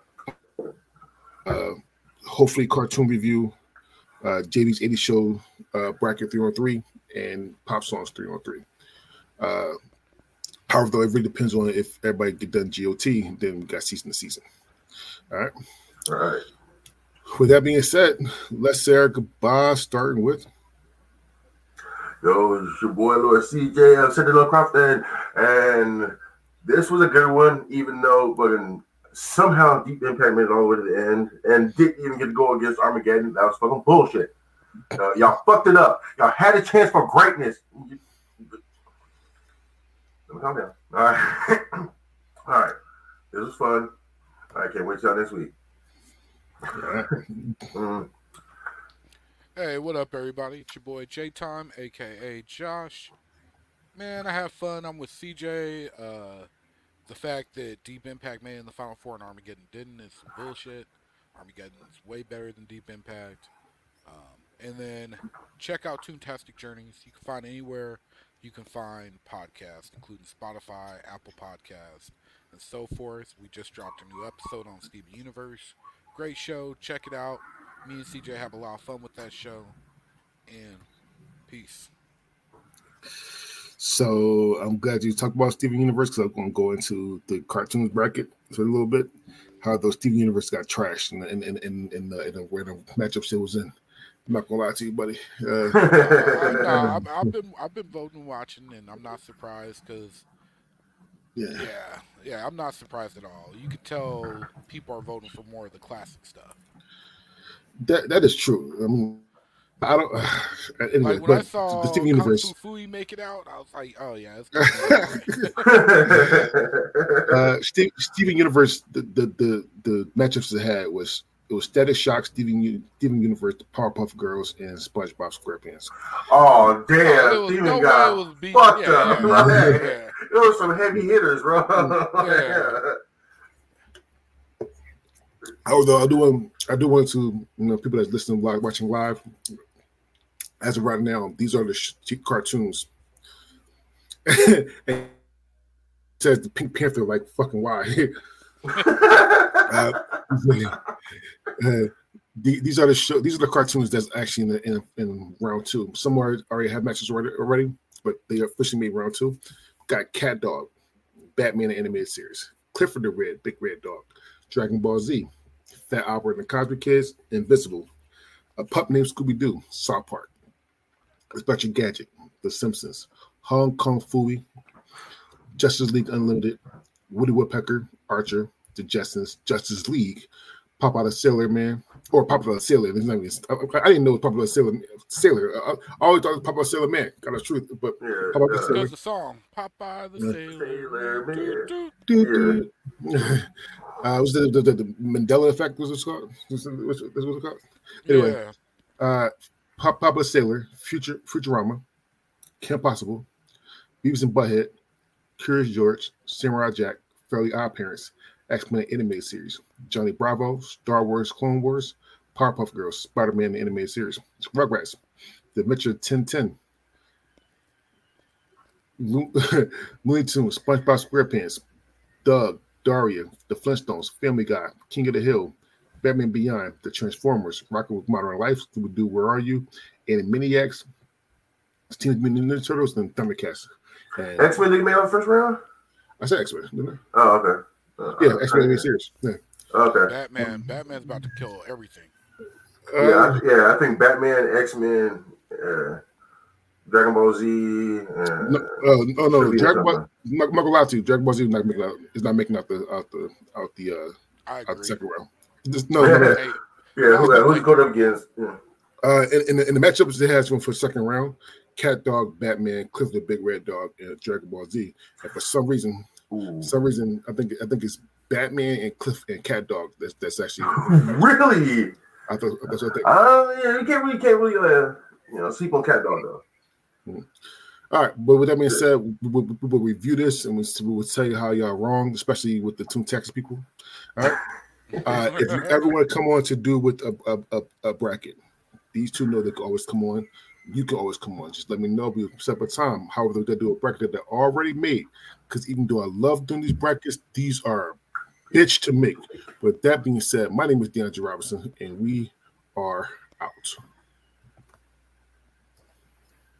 S2: uh, hopefully cartoon review, uh, J V's eighties show uh, bracket three on three, and pop songs three on three. Uh, however, though, it really depends on if everybody get done G O T, then we got season to season. All right.
S3: All right.
S2: With that being said, let's say our goodbye, starting with.
S3: Yo, it's your boy Lord C J. I'm Cindy Love Crofton, and this was a good one, even though fucking somehow Deep Impact made it all the way to the end and didn't even get to go against Armageddon. That was fucking bullshit. Uh, y'all fucked it up. Y'all had a chance for greatness. Let me calm down. All right. All right. This was fun. I can't wait till next week. mm.
S5: Hey, what up, everybody? It's your boy J Time, aka Josh. Man, I have fun. I'm with C J. Uh, the fact that Deep Impact made it in the Final Four and Armageddon didn't is some bullshit. Armageddon is way better than Deep Impact. Um, and then check out Toontastic Journeys. You can find anywhere you can find podcasts, including Spotify, Apple Podcasts, and so forth. We just dropped a new episode on Steven Universe. Great show. Check it out. Me and C J have a lot of fun with that show. And peace.
S2: So I'm glad you talked about Steven Universe, because I'm going to go into the cartoons bracket for a little bit. How those Steven Universe got trashed in in in in, in the, in the, where the matchups it was in. I'm not gonna lie to you, buddy. Uh,
S5: uh, no, I've, I've been I've been voting, and watching, and I'm not surprised because
S2: yeah,
S5: yeah, yeah, I'm not surprised at all. You can tell people are voting for more of the classic stuff.
S2: that that is true. I mean, I don't. Uh, anyway,
S5: Like when I
S2: but
S5: saw
S2: the Steven
S5: Kung
S2: Universe,
S5: Fu Fooey make it out, I was like, oh yeah, it's gonna be
S2: uh, Steve, Steven Universe, the, the the the matchups it had was It was Static Shock, Steven, Steven Universe, the Powerpuff Girls, and SpongeBob SquarePants.
S3: Oh damn!
S5: Oh,
S3: Steven
S5: no
S3: got
S5: be,
S3: fucked
S5: yeah,
S3: up.
S5: Yeah,
S3: Like,
S5: yeah, yeah.
S3: It was some heavy hitters, bro.
S5: Yeah.
S2: Although I do want, I do want to, you know, people that's listening live, watching live. As of right now, these are the sh- cartoons. And it says the Pink Panther, like fucking why? uh, uh, the, these are the show. These are the cartoons that's actually in, the, in, in round two. Some are, already have matches already, already, but they officially made round two. Got Cat Dog, Batman animated series, Clifford the Red, Big Red Dog, Dragon Ball Z, Fat Albert and the Cosmic Kids, Invisible, A Pup Named Scooby Doo, South Park, Inspector Gadget, The Simpsons, Hong Kong Phooey, Justice League Unlimited, Woody Woodpecker, Archer, The Jetsons, Justice League, Pop Out a Sailor Man, or Pop Out a Sailor. It's not even, I, I didn't know it was Pop Out a Sailor. Sailor. I, I always thought it was Pop Out a Sailor Man. Got the truth, but
S3: Yeah,
S2: Pop Out
S3: yeah.
S2: a Sailor.
S5: There's a song, Popeye the
S2: Yeah.
S5: Sailor.
S3: Sailor Man.
S5: Doo, doo.
S2: Doo, doo. Uh, was the, the, the, the Mandela Effect? Was it called? What's it, what's it called? Anyway,
S5: Yeah.
S2: uh, Pop Papa Sailor, Future Futurama, Kim Possible, Beavis and Butthead, Curious George, Samurai Jack, Fairly Odd Parents, X-Men animated series, Johnny Bravo, Star Wars, Clone Wars, Powerpuff Girls, Spider-Man the animated series, Rugrats, The Adventure of ten ten, Lo- Looney Tunes, SpongeBob SquarePants, Doug, Daria, The Flintstones, Family Guy, King of the Hill, Batman Beyond, The Transformers, Rockin' with Modern Life, Scooby-Doo, Where Are You, Animaniacs, Teenage Mutant Ninja Turtles, and Thundercats. And
S3: X-Men didn't make out the first round.
S2: I said X-Men, didn't I?
S3: Oh, okay. Uh,
S2: Yeah,
S3: uh,
S2: X-Men
S3: okay.
S2: animated series. Yeah.
S3: Okay.
S5: Batman. Batman's about to kill everything.
S2: Uh,
S3: Yeah, I, yeah. I think Batman, X-Men, uh, Dragon Ball Z. Uh,
S2: no, uh, oh no,
S3: should be
S2: Dragon Ball.
S3: something.
S2: I'm not gonna lie to you. Dragon Ball Z is not making out. Is not making out the out the out the uh,
S5: I
S2: out the
S5: agree.
S2: second round. Just, no, no, no.
S5: Hey,
S3: Yeah, who, who's going up against? Yeah.
S2: Uh, in, in, the, in the matchups they had one for the second round, Cat Dog, Batman, Cliff the Big Red Dog, and Dragon Ball Z. And for some reason,
S3: Ooh.
S2: some reason, I think I think it's Batman and Cliff and Cat Dog. That's that's actually.
S3: Really?
S2: I thought that's what I think.
S3: Uh, yeah, you can't really, can't really, uh, you know, sleep on Cat Dog though.
S2: All right, but with that being said, we will we, we, we'll review this and we, we will tell you how y'all wrong, especially with the Toon Texas people. All right. Uh, if you ever want to come on to do with a, a, a, a bracket, these two know they can always come on. You can always come on. Just let me know. We'll set up a time. However, they do a bracket that they're already made. Because even though I love doing these brackets, these are bitch to make. But that being said, my name is DeAndre Robinson, and we are out.